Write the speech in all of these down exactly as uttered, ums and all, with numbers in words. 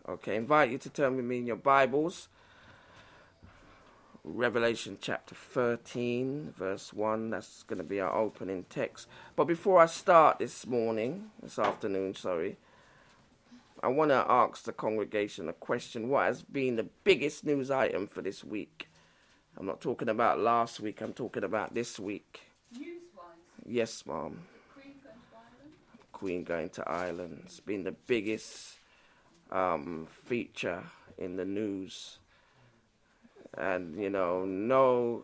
Okay, I invite you to turn with me in your Bibles. Revelation chapter thirteen, verse one. That's going to be our opening text. But before I start this morning, this afternoon, sorry, I want to ask the congregation a question. What has been the biggest news item for this week? I'm not talking about last week. I'm talking about this week. News-wise? Yes, Mom. Queen going to Ireland? Queen going to Ireland. It's been the biggest um, feature in the news. And, you know, no...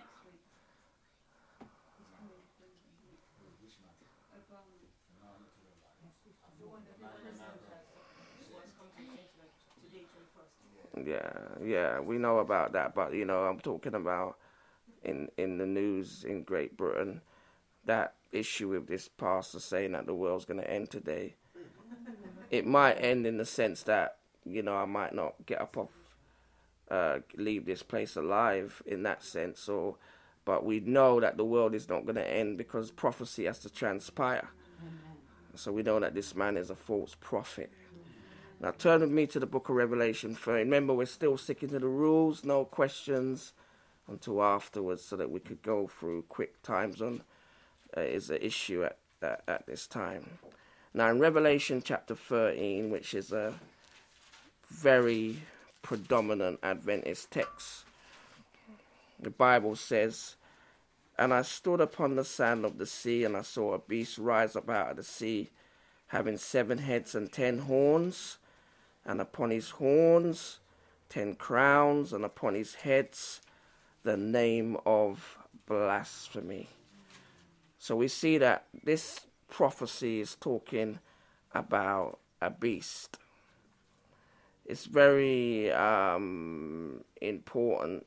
Yeah, yeah, we know about that. But, you know, I'm talking about in, in the news in Great Britain, that issue with this pastor saying that the world's going to end today. It might end in the sense that, you know, I might not get up off Uh, leave this place alive in that sense, or but we know that the world is not going to end because prophecy has to transpire. Amen. So we know that this man is a false prophet. Now turn with me to the book of Revelation. For remember, we're still sticking to the rules, no questions until afterwards, so that we could go through quick times on uh, is the issue at, at at this time. Now in Revelation chapter thirteen, which is a very predominant Adventist text, the Bible says, "And I stood upon the sand of the sea, and I saw a beast rise up out of the sea, having seven heads and ten horns, and upon his horns ten crowns, and upon his heads the name of blasphemy." So we see that this prophecy is talking about a beast. It's very um, important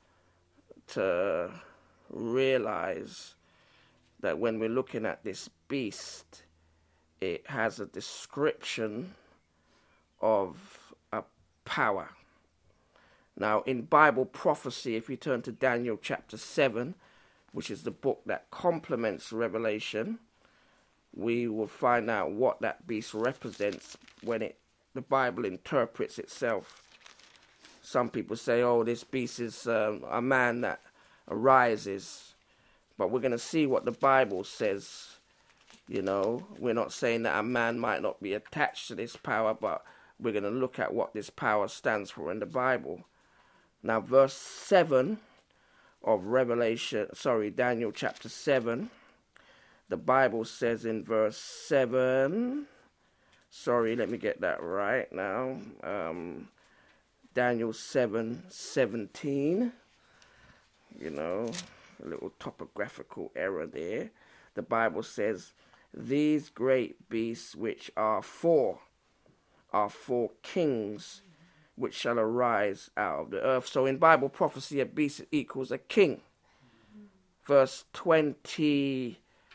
to realize that when we're looking at this beast, it has a description of a power. Now, in Bible prophecy, if you turn to Daniel chapter seven, which is the book that complements Revelation, we will find out what that beast represents when it the Bible interprets itself. Some people say, oh, this beast is um, a man that arises. But we're going to see what the Bible says. You know, we're not saying that a man might not be attached to this power, but we're going to look at what this power stands for in the Bible. Now, verse seven of Revelation, sorry, Daniel chapter seven, the Bible says in verse seven... Sorry, let me get that right now. Um, Daniel seven seventeen. You know, a little topographical error there. The Bible says, "These great beasts which are four, are four kings, which shall arise out of the earth." So in Bible prophecy, a beast equals a king. Verse twenty,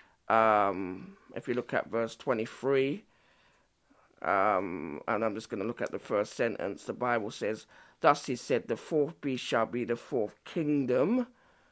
um, if you look at verse twenty-three, Um, and I'm just going to look at the first sentence. The Bible says, "Thus he said, the fourth beast shall be the fourth kingdom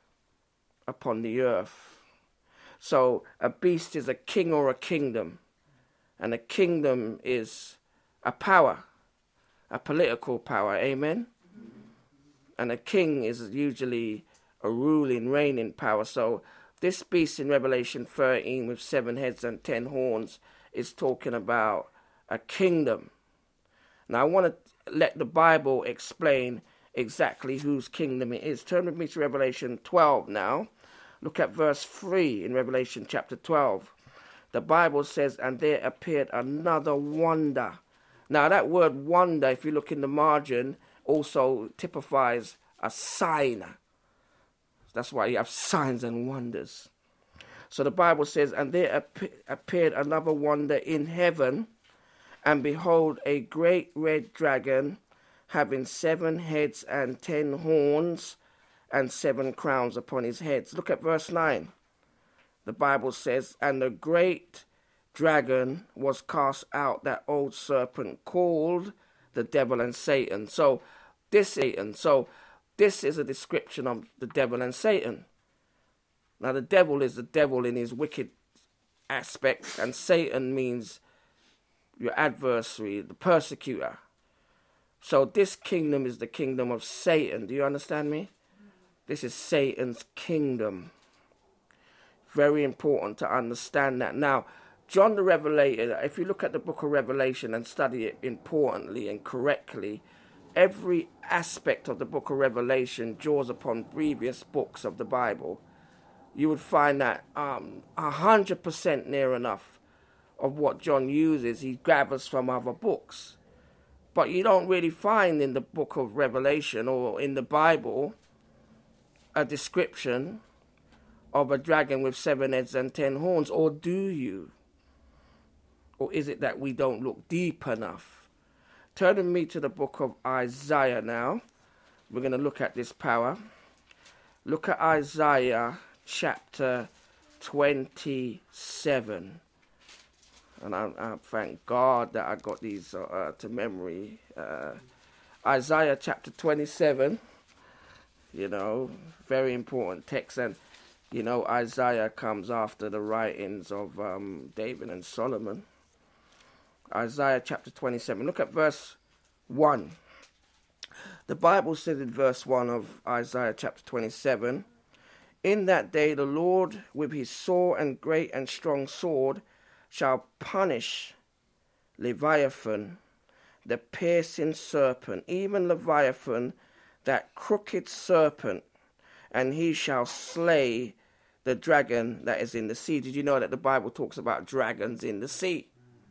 upon the earth." So a beast is a king or a kingdom. And a kingdom is a power, a political power. Amen? Mm-hmm. And a king is usually a ruling, reigning power. So this beast in Revelation thirteen with seven heads and ten horns is talking about a kingdom. Now, I want to let the Bible explain exactly whose kingdom it is. Turn with me to Revelation twelve now. Look at verse three in Revelation chapter twelve. The Bible says, "And there appeared another wonder." Now, that word wonder, if you look in the margin, also typifies a sign. That's why you have signs and wonders. So the Bible says, "And there ap- appeared another wonder in heaven, and behold, a great red dragon, having seven heads and ten horns, and seven crowns upon his heads." Look at verse nine. The Bible says, "And the great dragon was cast out, that old serpent called the devil and Satan." So this Satan. So this is a description of the devil and Satan. Now the devil is the devil in his wicked aspect, and Satan means your adversary, the persecutor. So this kingdom is the kingdom of Satan. Do you understand me? This is Satan's kingdom. Very important to understand that. Now, John the Revelator, if you look at the book of Revelation and study it importantly and correctly, every aspect of the book of Revelation draws upon previous books of the Bible. You would find that um, one hundred percent near enough of what John uses, he gathers from other books. But you don't really find in the book of Revelation or in the Bible a description of a dragon with seven heads and ten horns, or do you? Or is it that we don't look deep enough? Turn with me to the book of Isaiah now. We're going to look at this power. Look at Isaiah chapter twenty-seven. And I, I thank God that I got these uh, to memory. Uh, Isaiah chapter twenty-seven, you know, very important text. And, you know, Isaiah comes after the writings of um, David and Solomon. Isaiah chapter twenty-seven. Look at verse one. The Bible says in verse one of Isaiah chapter twenty-seven, "In that day the Lord with his sore and great and strong sword shall punish Leviathan, the piercing serpent, even Leviathan, that crooked serpent, and he shall slay the dragon that is in the sea." Did you know that the Bible talks about dragons in the sea?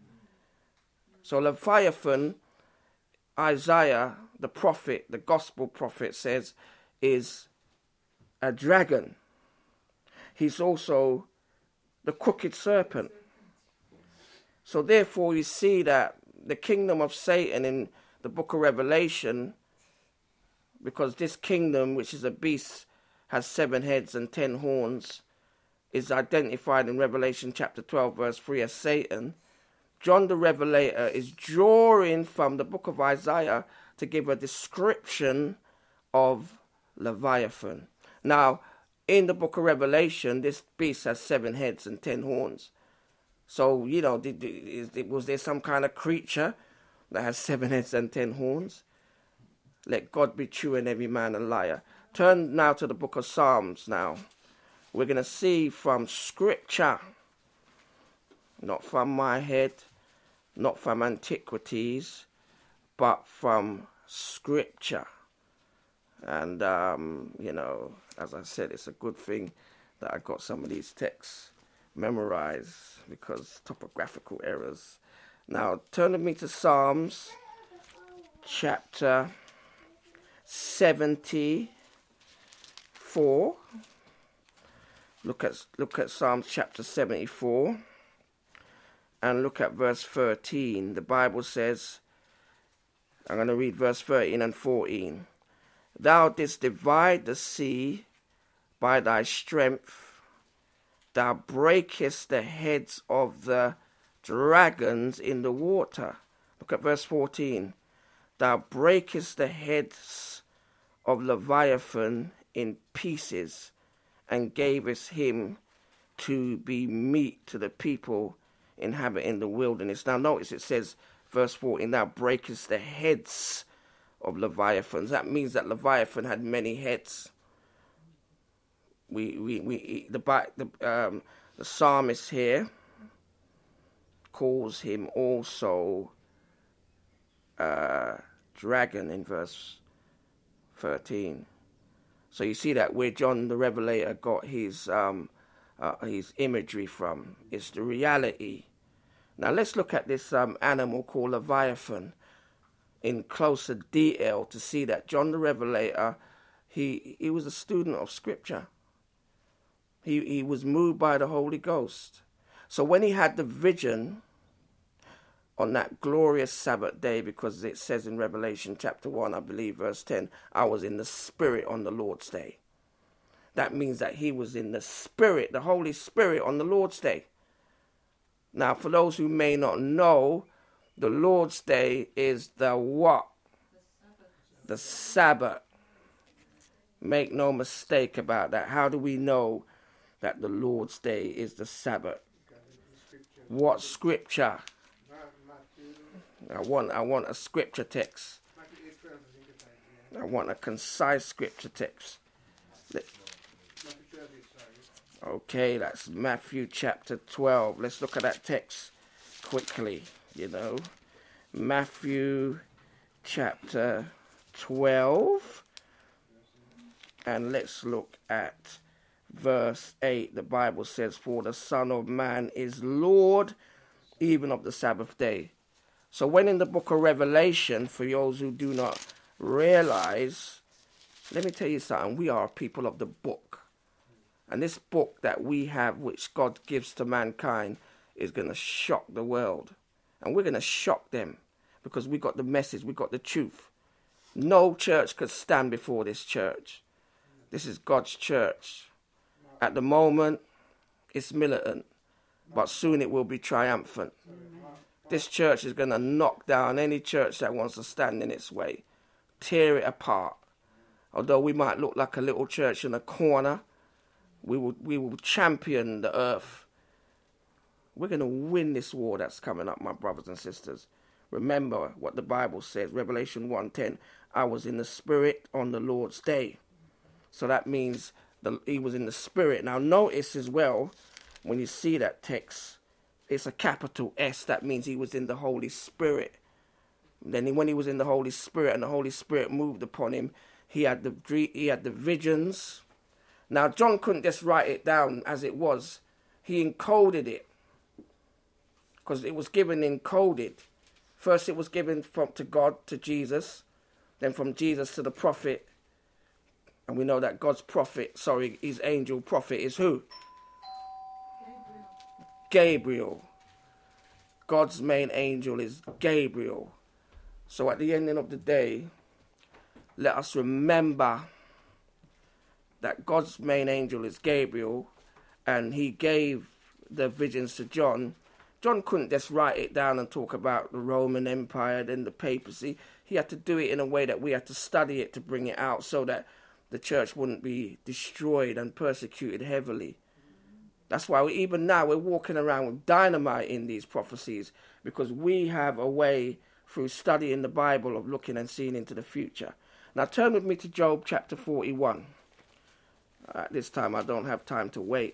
So Leviathan, Isaiah, the prophet, the gospel prophet, says is a dragon. He's also the crooked serpent. So therefore you see that the kingdom of Satan in the book of Revelation, because this kingdom, which is a beast, has seven heads and ten horns, is identified in Revelation chapter twelve verse three as Satan. John the Revelator is drawing from the book of Isaiah to give a description of Leviathan. Now, in the book of Revelation, this beast has seven heads and ten horns. So, you know, did, did, was there some kind of creature that has seven heads and ten horns? Let God be true and every man a liar. Turn now to the book of Psalms now. We're going to see from Scripture, not from my head, not from antiquities, but from Scripture. And, um, you know, as I said, it's a good thing that I got some of these texts memorized because topographical errors. Now, turn with me to Psalms chapter seventy-four. Look at look at Psalms chapter seventy-four and look at verse thirteen. The Bible says, I'm going to read verse thirteen and fourteen. "Thou didst divide the sea by thy strength. Thou breakest the heads of the dragons in the water." Look at verse fourteen. "Thou breakest the heads of Leviathan in pieces, and gavest him to be meat to the people inhabiting the wilderness." Now notice it says, verse fourteen, "Thou breakest the heads of Leviathans." That means that Leviathan had many heads. We, we, we, the, the, um, the psalmist here calls him also uh, dragon in verse thirteen. So you see that where John the Revelator got his um, uh, his imagery from. It's the reality. Now let's look at this um, animal called Leviathan in closer detail to see that John the Revelator, he he was a student of Scripture. He he was moved by the Holy Ghost. So when he had the vision on that glorious Sabbath day, because it says in Revelation chapter one, I believe verse ten, "I was in the Spirit on the Lord's day." That means that he was in the Spirit, the Holy Spirit on the Lord's day. Now, for those who may not know, the Lord's day is the what? The Sabbath. Make no mistake about that. How do we know that the Lord's day is the Sabbath? What scripture? I want I want a scripture text. I want a concise scripture text. Let, okay, that's Matthew chapter twelve. Let's look at that text quickly, you know. Matthew chapter twelve. And let's look at verse eight. The Bible says, for the Son of Man is Lord even of the Sabbath day. So when in the book of Revelation, for those who do not realize, let me tell you something, we are people of the book. And this book that we have, which God gives to mankind, is going to shock the world. And we're going to shock them because we got the message, we got the truth. No church could stand before this church. This is God's church. At the moment, it's militant, but soon it will be triumphant. This church is going to knock down any church that wants to stand in its way, tear it apart. Although we might look like a little church in a corner, we will, we will champion the earth. We're going to win this war that's coming up, my brothers and sisters. Remember what the Bible says, Revelation one ten, I was in the Spirit on the Lord's day. So that means the, he was in the Spirit. Now notice as well, when you see that text, it's a capital S. That means he was in the Holy Spirit. Then when he was in the Holy Spirit and the Holy Spirit moved upon him, he had the he had the visions. Now John couldn't just write it down as it was. He encoded it because it was given encoded. First it was given from to God, to Jesus, then from Jesus to the prophet. And we know that God's prophet, sorry, his angel prophet is who? Gabriel. God's main angel is Gabriel. So at the ending of the day, let us remember that God's main angel is Gabriel, and he gave the visions to John. John couldn't just write it down and talk about the Roman Empire and the papacy. He had to do it in a way that we had to study it to bring it out so that the church wouldn't be destroyed and persecuted heavily. That's why we, even now we're walking around with dynamite in these prophecies, because we have a way through studying the Bible of looking and seeing into the future. Now turn with me to Job chapter forty-one. At this time I don't have time to wait.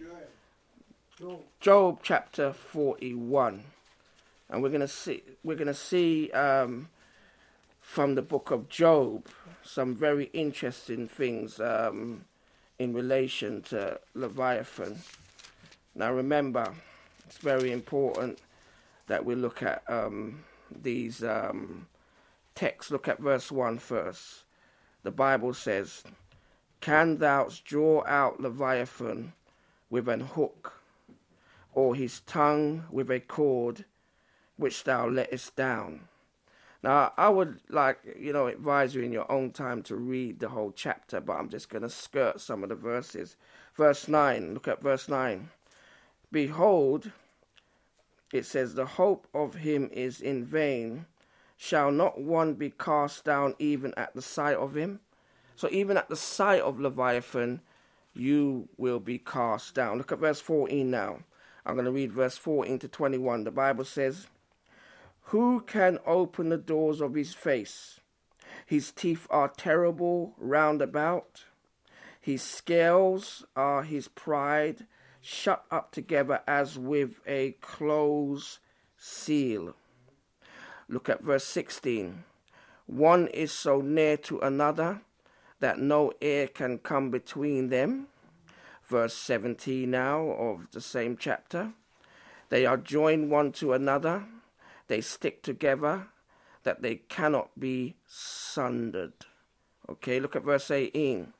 Job chapter forty-one. And we're going to see we're going to see um, from the book of Job some very interesting things um, in relation to Leviathan. Now remember, it's very important that we look at um, these um, texts. Look at verse one first. The Bible says, can thou draw out Leviathan with an hook, or his tongue with a cord which thou lettest down? Now, I would like, you know, advise you in your own time to read the whole chapter, but I'm just going to skirt some of the verses. Verse nine, look at verse nine. Behold, it says, the hope of him is in vain. Shall not one be cast down even at the sight of him? So even at the sight of Leviathan, you will be cast down. Look at verse fourteen now. I'm going to read verse fourteen to twenty-one. The Bible says, who can open the doors of his face? His teeth are terrible round about. His scales are his pride, shut up together as with a close seal. Look at verse sixteen. One is so near to another that no air can come between them. Verse seventeen now of the same chapter. They are joined one to another. They stick together that they cannot be sundered. Okay, look at verse eighteen.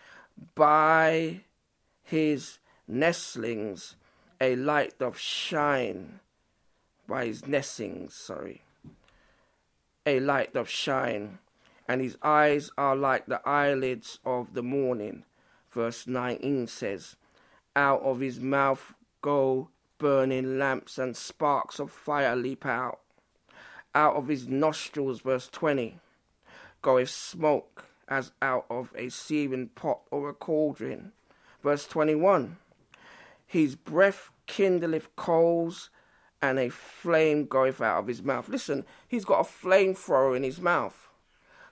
By his nestlings a light doth shine. By his nestlings, sorry. A light doth shine, and his eyes are like the eyelids of the morning. Verse nineteen says, out of his mouth go burning lamps, and sparks of fire leap out. Out of his nostrils, verse twenty, goeth smoke as out of a seething pot or a cauldron. Verse twenty-one, his breath kindleth coals, and a flame goeth out of his mouth. Listen, he's got a flamethrower in his mouth.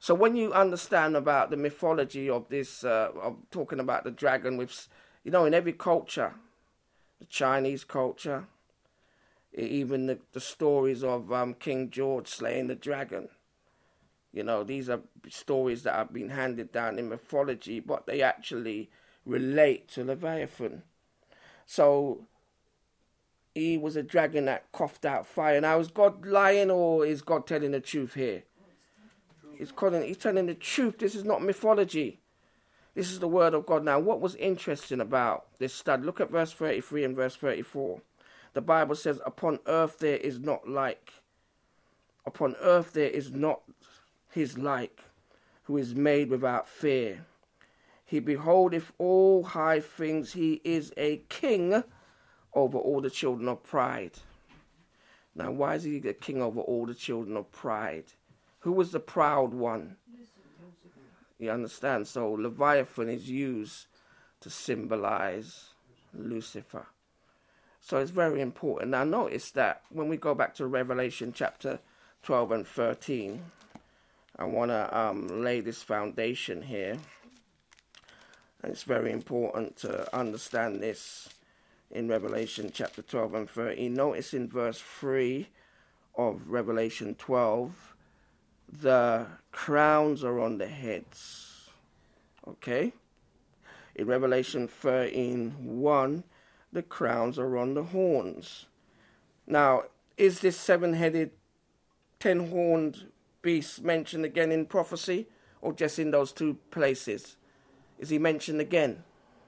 So when you understand about the mythology of this, uh, of talking about the dragon with, you know, in every culture, the Chinese culture, even the, the stories of um, King George slaying the dragon. You know, these are stories that have been handed down in mythology, but they actually relate to Leviathan. So he was a dragon that coughed out fire. Now, is God lying or is God telling the truth here? He's, calling, he's telling the truth. This is not mythology. This is the word of God. Now, what was interesting about this study? Look at verse thirty-three and verse thirty-four. The Bible says, upon earth there is not like, upon earth there is not his like, who is made without fear. He beholdeth all high things. He is a king over all the children of pride. Now, why is he the king over all the children of pride? Who was the proud one? You understand? So Leviathan is used to symbolize Lucifer. So it's very important. Now notice that when we go back to Revelation chapter twelve and thirteen, I want to um, lay this foundation here. And it's very important to understand this in Revelation chapter twelve and thirteen. Notice in verse three of Revelation twelve, the crowns are on the heads. Okay? In Revelation thirteen one, the crowns are on the horns. Now, is this seven-headed, ten-horned beast mentioned again in prophecy, or just in those two places? Is he mentioned again?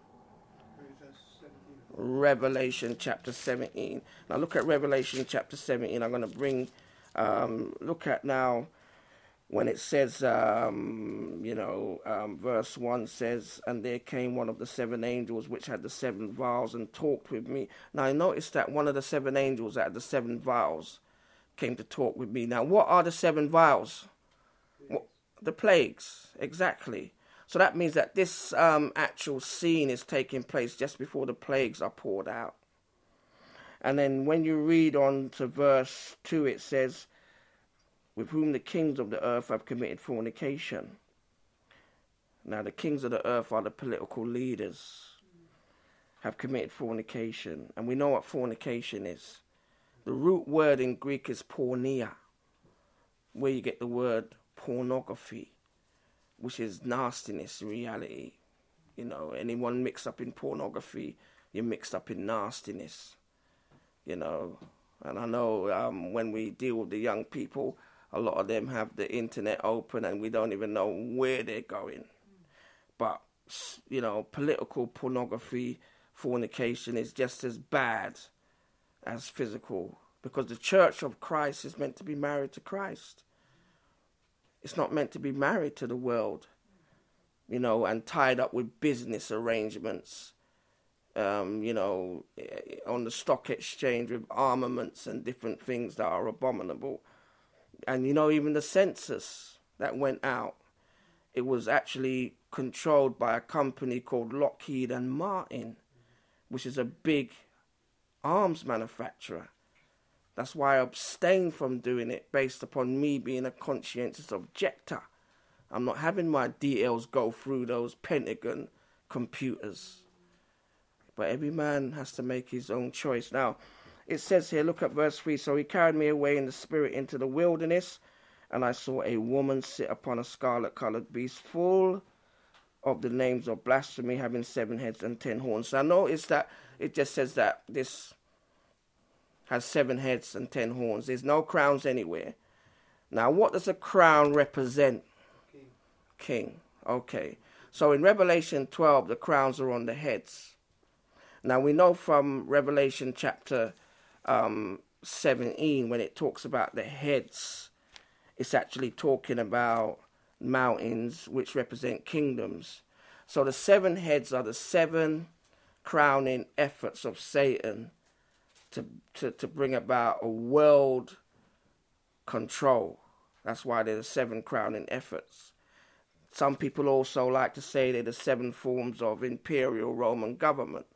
Revelation chapter seventeen. Now look at Revelation chapter seventeen. I'm going to bring, um, look at now when it says, um, you know, um, verse one says, and there came one of the seven angels which had the seven vials and talked with me. Now I noticed that one of the seven angels that had the seven vials came to talk with me. Now what are the seven vials? What, the plagues, exactly. So that means that this um, actual scene is taking place just before the plagues are poured out. And then when you read on to verse two, it says, with whom the kings of the earth have committed fornication. Now the kings of the earth are the political leaders, have committed fornication. And we know what fornication is. The root word in Greek is porneia, where you get the word pornography, which is nastiness in reality. You know, anyone mixed up in pornography, you're mixed up in nastiness. You know, and I know um, when we deal with the young people, a lot of them have the internet open and we don't even know where they're going. But, you know, political pornography, fornication is just as bad as physical, because the church of Christ is meant to be married to Christ. It's not meant to be married to the world, you know, and tied up with business arrangements, um, you know, on the stock exchange with armaments and different things that are abominable. And, you know, even the census that went out, it was actually controlled by a company called Lockheed and Martin, which is a big arms manufacturer. That's why I abstain from doing it, based upon me being a conscientious objector. I'm not having my D Ls go through those Pentagon computers. But every man has to make his own choice. Now, it says here, look at verse three. So he carried me away in the spirit into the wilderness, and I saw a woman sit upon a scarlet-coloured beast, full of the names of blasphemy, having seven heads and ten horns. So I notice that it just says that this has seven heads and ten horns. There's no crowns anywhere. Now, what does a crown represent? King. King. Okay. So in Revelation twelve, the crowns are on the heads. Now, we know from Revelation chapter um, seventeen, when it talks about the heads, it's actually talking about mountains, which represent kingdoms. So the seven heads are the seven crowning efforts of Satan to, to, to bring about a world control. That's why they're the seven crowning efforts. Some people also like to say they're the seven forms of imperial Roman government.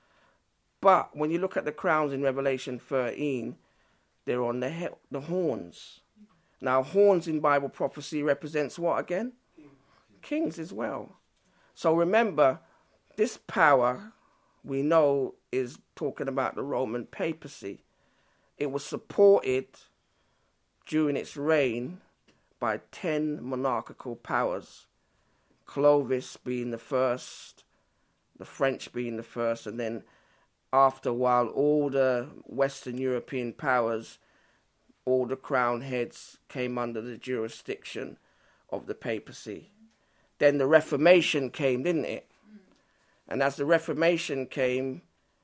But when you look at the crowns in Revelation thirteen, they're on the, he- the horns. Now, horns in Bible prophecy represents what again? Kings as well. So remember, this power we know is talking about the Roman papacy. It was supported during its reign by ten monarchical powers. Clovis being the first, the French being the first, and then after a while all the Western European powers, all the crown heads came under the jurisdiction of the papacy. Then the Reformation came, didn't it? And as the Reformation came,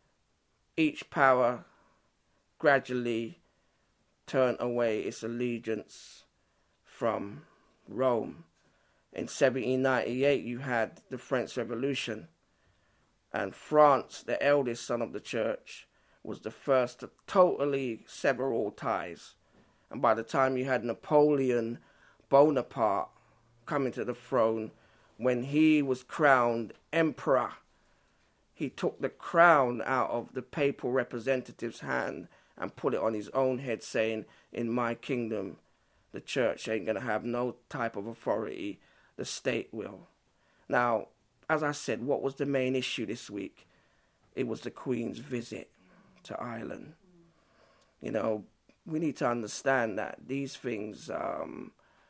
each power gradually turned away its allegiance from Rome. In seventeen ninety-eight, you had the French Revolution. And France, the eldest son of the church, was the first to totally sever all ties. And by the time you had Napoleon Bonaparte coming to the throne, when he was crowned emperor, he took the crown out of the papal representative's hand and put it on his own head, saying, in my kingdom, the church ain't going to have no type of authority, the state will. Now, as I said, what was the main issue this week? It was the Queen's visit to Ireland. You know, we need to understand that these things um,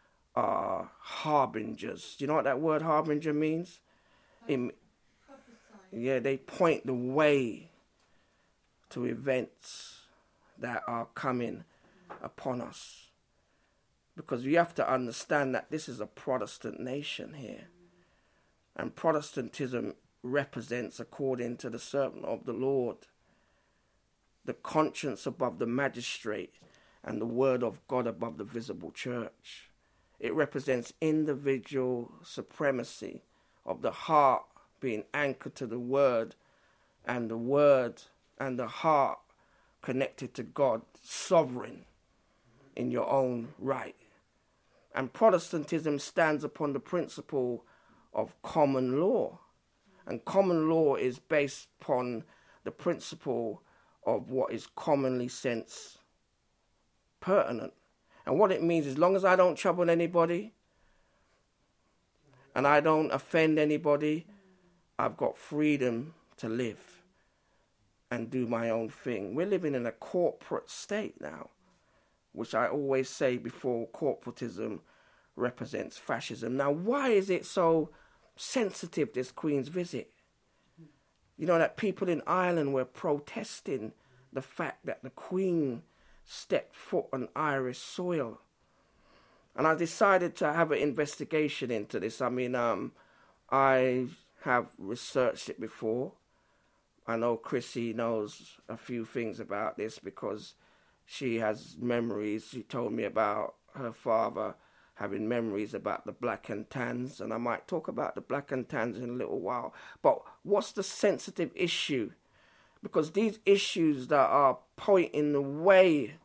are harbingers. Do you know what that word harbinger means? It, yeah, they point the way to events that are coming upon us. Because you have to understand that this is a Protestant nation here. And Protestantism represents, according to the servant of the Lord, the conscience above the magistrate and the word of God above the visible church. It represents individual supremacy of the heart being anchored to the word, and the word and the heart connected to God, sovereign in your own right. And Protestantism stands upon the principle of common law. And common law is based upon the principle of what is commonly sense pertinent. And what it means, as long as I don't trouble anybody and I don't offend anybody, I've got freedom to live and do my own thing. We're living in a corporate state now, which I always say before, corporatism represents fascism. Now, why is it so sensitive, this Queen's visit? You know that people in Ireland were protesting the fact that the Queen stepped foot on Irish soil. And I decided to have an investigation into this. I mean, um, I have researched it before. I know Chrissy knows a few things about this because she has memories. She told me about her father having memories about the Black and Tans, and I might talk about the Black and Tans in a little while. But what's the sensitive issue? Because these issues that are pointing the way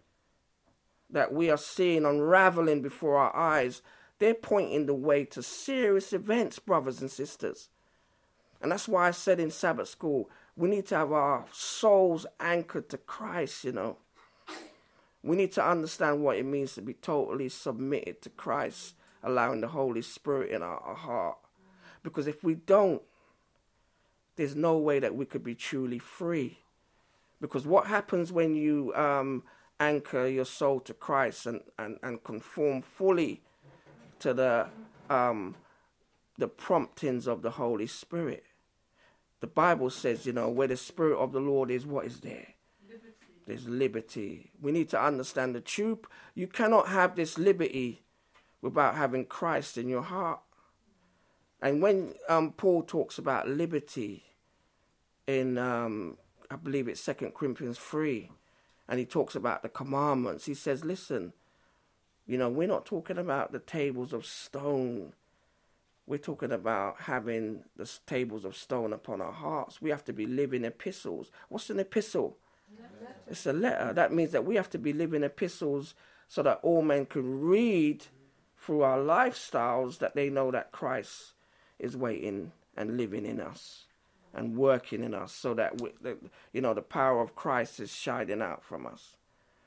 that we are seeing unraveling before our eyes, they're pointing the way to serious events, brothers and sisters. And that's why I said in Sabbath school, we need to have our souls anchored to Christ, you know. We need to understand what it means to be totally submitted to Christ, allowing the Holy Spirit in our, our heart. Because if we don't, there's no way that we could be truly free. Because what happens when you um, anchor your soul to Christ and, and, and conform fully to the um, the promptings of the Holy Spirit? The Bible says, you know, where the Spirit of the Lord is, what is there? There's liberty. We need to understand the truth. You cannot have this liberty without having Christ in your heart. And when um, Paul talks about liberty in, um, I believe it's Second Corinthians three, and he talks about the commandments, he says, listen, you know, we're not talking about the tables of stone. We're talking about having the tables of stone upon our hearts. We have to be living epistles. What's an epistle? It's a letter. That means that we have to be living epistles so that all men can read through our lifestyles that they know that Christ is waiting and living in us and working in us, so that, we, that you know, the power of Christ is shining out from us.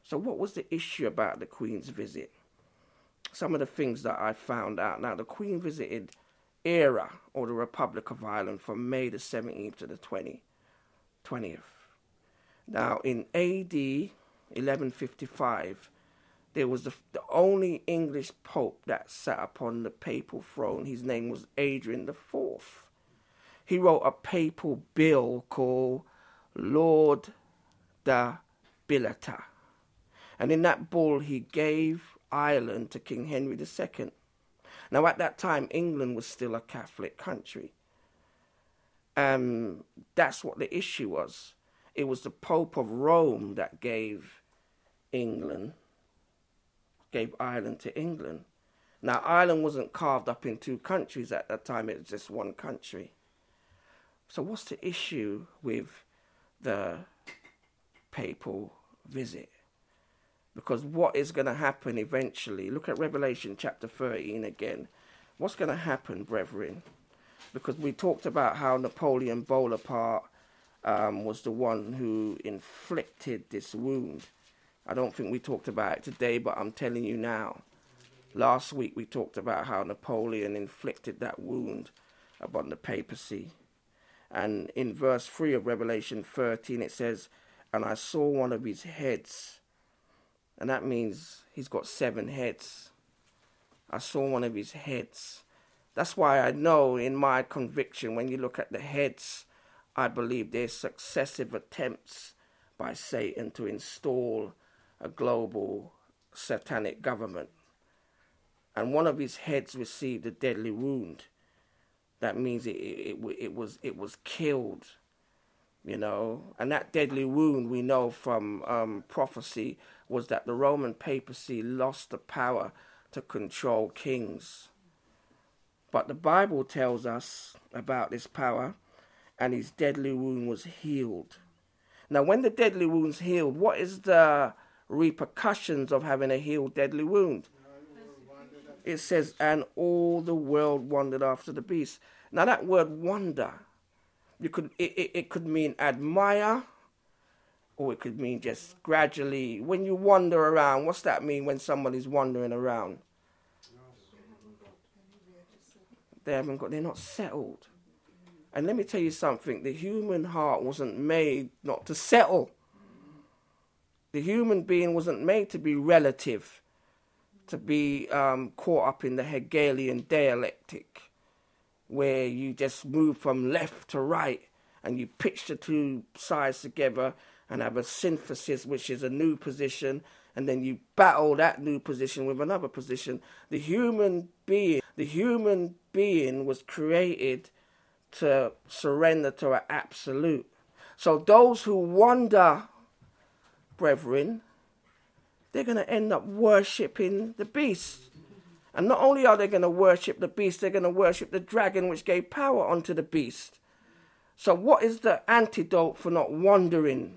So what was the issue about the Queen's visit? Some of the things that I found out. Now, the Queen visited Era, or the Republic of Ireland, from May the seventeenth to the twentieth. Now, in A D eleven fifty-five, there was the, the only English pope that sat upon the papal throne. His name was Adrian the Fourth. He wrote a papal bill called Lord da Bileta. And in that bull, he gave Ireland to King Henry the Second. Now, at that time, England was still a Catholic country. Um, that's what the issue was. It was the Pope of Rome that gave England, gave Ireland to England. Now, Ireland wasn't carved up in two countries at that time. It was just one country. So what's the issue with the papal visit? Because what is going to happen eventually? Look at Revelation chapter thirteen again. What's going to happen, brethren? Because we talked about how Napoleon Bonaparte um, was the one who inflicted this wound. I don't think we talked about it today, but I'm telling you now. Last week we talked about how Napoleon inflicted that wound upon the papacy. And in verse three of Revelation thirteen it says, "And I saw one of his heads." And that means he's got seven heads. I saw one of his heads. That's why I know in my conviction, when you look at the heads, I believe there's successive attempts by Satan to install a global satanic government. And one of his heads received a deadly wound. That means it, it, it, it was it was killed, you know. And that deadly wound, we know from um, prophecy, was that the Roman papacy lost the power to control kings. But the Bible tells us about this power, and his deadly wound was healed. Now, when the deadly wound's healed, what is the repercussions of having a healed deadly wound? It says, and all the world wandered after the beast. Now, that word wonder, you could it, it, it could mean admire, or it could mean just gradually. When you wander around, what's that mean when somebody's wandering around? They haven't got, they're not settled. And let me tell you something, the human heart wasn't made not to settle. The human being wasn't made to be relative, to be um, caught up in the Hegelian dialectic, where you just move from left to right and you pitch the two sides together and have a synthesis, which is a new position, and then you battle that new position with another position. The human being, the human being was created to surrender to an absolute. So those who wander, brethren, they're going to end up worshipping the beast. And not only are they going to worship the beast, they're going to worship the dragon which gave power unto the beast. So what is the antidote for not wandering?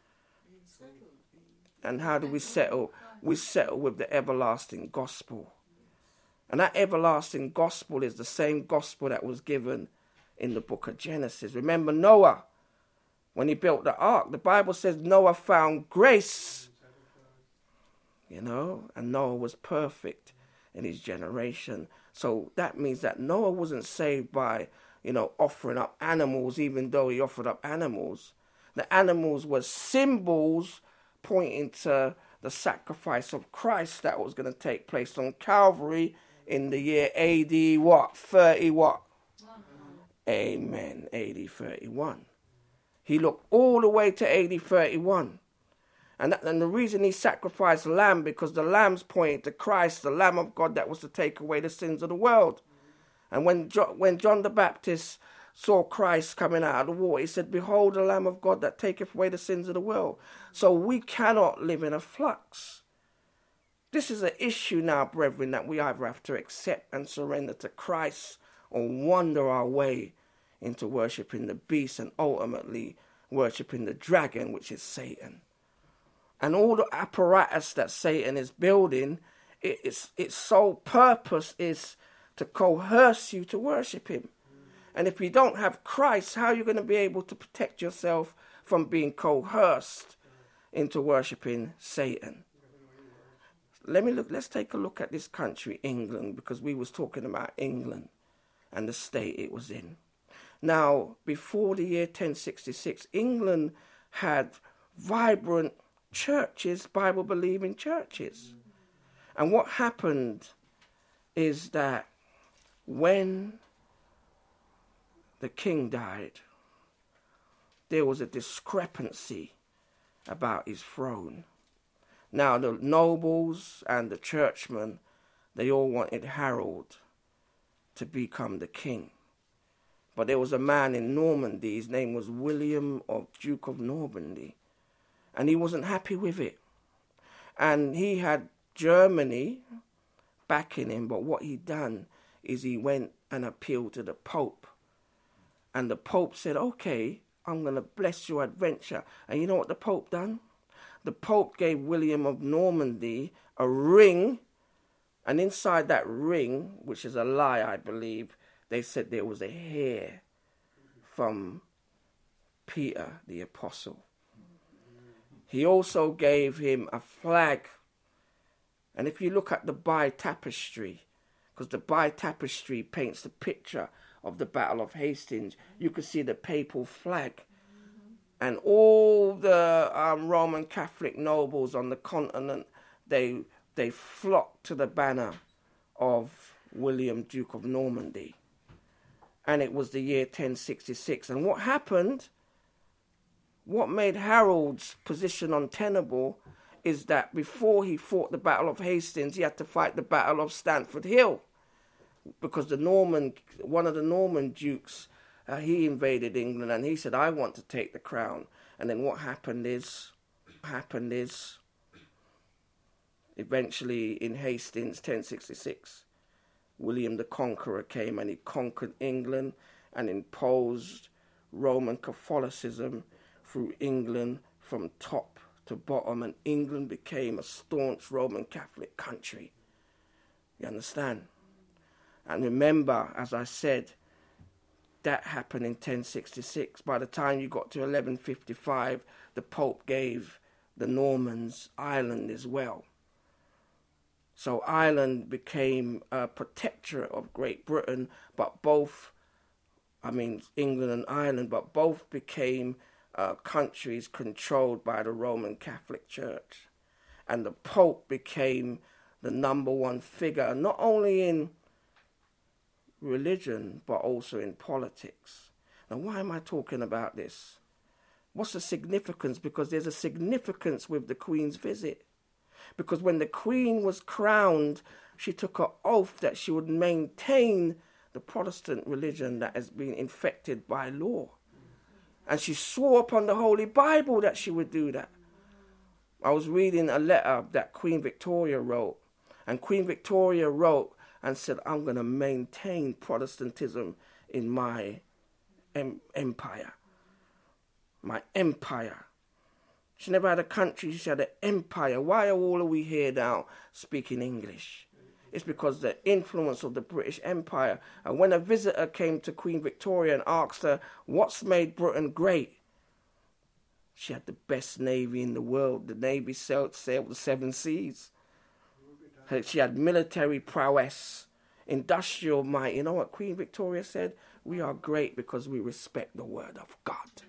And how do we settle? We settle with the everlasting gospel. And that everlasting gospel is the same gospel that was given in the book of Genesis. Remember Noah, when he built the ark, the Bible says Noah found grace. You know, and Noah was perfect in his generation. So that means that Noah wasn't saved by, you know, offering up animals, even though he offered up animals. The animals were symbols pointing to the sacrifice of Christ that was going to take place on Calvary in the year A D what? thirty what? Amen. A D thirty-one. He looked all the way to A D thirty-one. And, that, and the reason he sacrificed lamb, because the lambs pointed to Christ, the Lamb of God that was to take away the sins of the world. And when, jo- when John the Baptist saw Christ coming out of the water, he said, "Behold the Lamb of God that taketh away the sins of the world." So we cannot live in a flux. This is an issue now, brethren, that we either have to accept and surrender to Christ or wander our way into worshipping the beast and ultimately worshipping the dragon, which is Satan. And all the apparatus that Satan is building, it, its, its sole purpose is to coerce you to worship him. And if you don't have Christ, how are you going to be able to protect yourself from being coerced into worshipping Satan. Let me look. Let's take a look at this country, England, because we was talking about England and the state it was in. Now, before the year ten sixty-six, England had vibrant churches, Bible-believing churches. And what happened is that when the king died, there was a discrepancy about his throne. Now, the nobles and the churchmen, they all wanted Harold to become the king. But there was a man in Normandy, his name was William of Duke of Normandy, and he wasn't happy with it. And he had Germany backing him, but what he done is he went and appealed to the Pope. And the Pope said, okay, I'm going to bless your adventure. And you know what the Pope done? The Pope gave William of Normandy a ring, and inside that ring, which is a lie, I believe, they said there was a hair from Peter the Apostle. He also gave him a flag. And if you look at the Bay Tapestry, because the Bay Tapestry paints the picture of the Battle of Hastings, you can see the papal flag. And all the um, Roman Catholic nobles on the continent, they they flocked to the banner of William, Duke of Normandy. And it was the year ten sixty-six. And what happened, what made Harold's position untenable is that before he fought the Battle of Hastings, he had to fight the Battle of Stamford Hill. Because the Norman, one of the Norman dukes, Uh, he invaded England, and he said, I want to take the crown. And then what happened is, happened is, eventually in Hastings, ten sixty-six, William the Conqueror came and he conquered England and imposed Roman Catholicism through England from top to bottom, and England became a staunch Roman Catholic country. You understand? And remember, as I said, that happened in ten sixty-six. By the time you got to eleven fifty-five, the Pope gave the Normans Ireland as well. So Ireland became a protectorate of Great Britain, but both, I mean England and Ireland, but both became uh, countries controlled by the Roman Catholic Church. And the Pope became the number one figure, not only in religion, but also in politics. Now, why am I talking about this? What's the significance? Because there's a significance with the Queen's visit. Because when the Queen was crowned, she took an oath that she would maintain the Protestant religion that has been infected by law. And she swore upon the Holy Bible that she would do that. I was reading a letter that Queen Victoria wrote, and Queen Victoria wrote and said, I'm going to maintain Protestantism in my em- empire. My empire. She never had a country, she had an empire. Why are all of we here now speaking English? It's because the influence of the British Empire. And when a visitor came to Queen Victoria and asked her, what's made Britain great? She had the best navy in the world. The navy sailed, sailed the seven seas. She had military prowess, industrial might. You know what Queen Victoria said? We are great because we respect the word of God.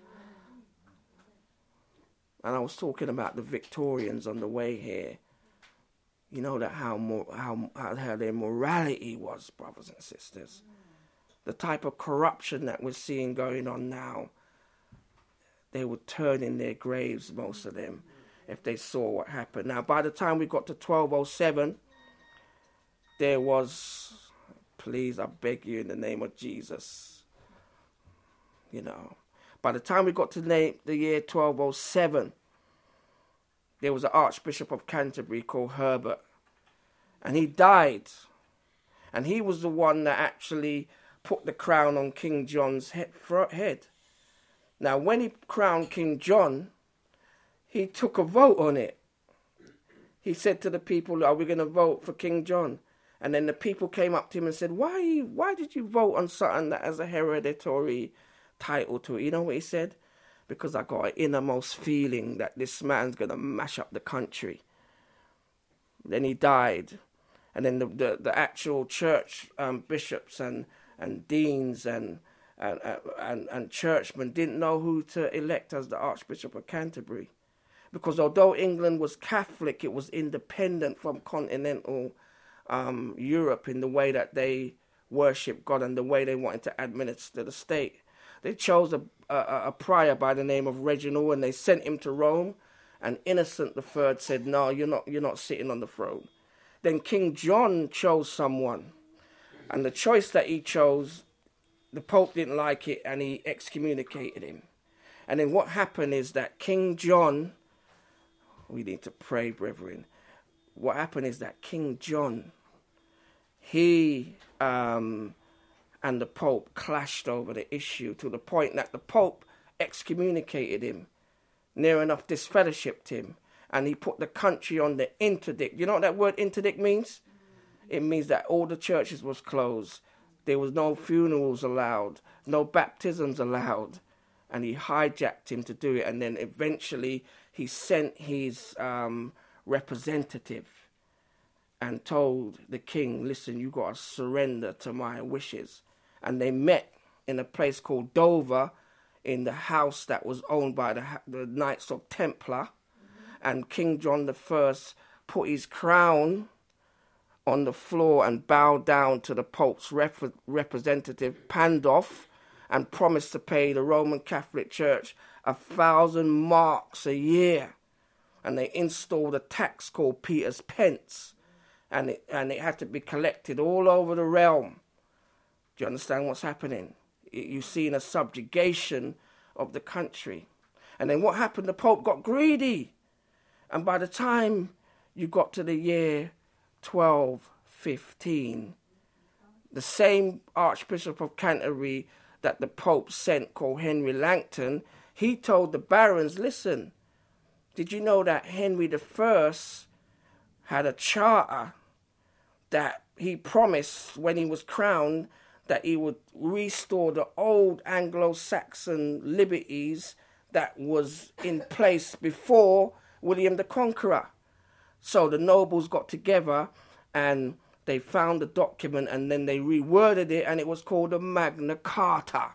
And I was talking about the Victorians on the way here. You know that how more, how how their morality was, brothers and sisters. The type of corruption that we're seeing going on now. They would turn in their graves, most of them, if they saw what happened. Now, by the time we got to twelve oh seven, there was, please, I beg you in the name of Jesus, you know. By the time we got to the year twelve oh seven, there was an Archbishop of Canterbury called Herbert, and he died. And he was the one that actually put the crown on King John's head. Now, when he crowned King John, he took a vote on it. He said to the people, are we going to vote for King John? And then the people came up to him and said, why, why did you vote on something that has a hereditary title to it? You know what he said? because I got an innermost feeling that this man's going to mash up the country. Then he died. And then the, the, the actual church um, bishops and, and deans and, and, and, and churchmen didn't know who to elect as the Archbishop of Canterbury. Because although England was Catholic, it was independent from continental um, Europe in the way that they worshiped God and the way they wanted to administer the state. They chose a, a, a prior by the name of Reginald, and they sent him to Rome. And Innocent the Third said, "No, you're not. You're not sitting on the throne." Then King John chose someone, and the choice that he chose, the Pope didn't like it, and he excommunicated him. And then what happened is that King John, we need to pray, brethren. What happened is that King John, he um, and the Pope clashed over the issue to the point that the Pope excommunicated him, near enough disfellowshipped him, and he put the country on the interdict. You know what that word interdict means? It means that all the churches was closed. There was no funerals allowed, no baptisms allowed, and he hijacked him to do it. And then eventually he sent his um, representative and told the king, "Listen, you got to surrender to my wishes." And they met in a place called Dover, in the house that was owned by the, the Knights of Templar. Mm-hmm. And King John the First put his crown on the floor and bowed down to the Pope's rep- representative, Pandolf, and promised to pay the Roman Catholic Church a thousand marks a year. And they installed a tax called Peter's Pence, and it, and it had to be collected all over the realm. Do you understand what's happening? You've seen a subjugation of the country. And then what happened? The Pope got greedy. And by the time you got to the year twelve fifteen, the same Archbishop of Canterbury that the Pope sent, called Henry Langton, he told the barons, "Listen, did you know that Henry the First had a charter that he promised when he was crowned that he would restore the old Anglo-Saxon liberties that was in place before William the Conqueror?" So the nobles got together and they found the document, and then they reworded it, and it was called the Magna Carta.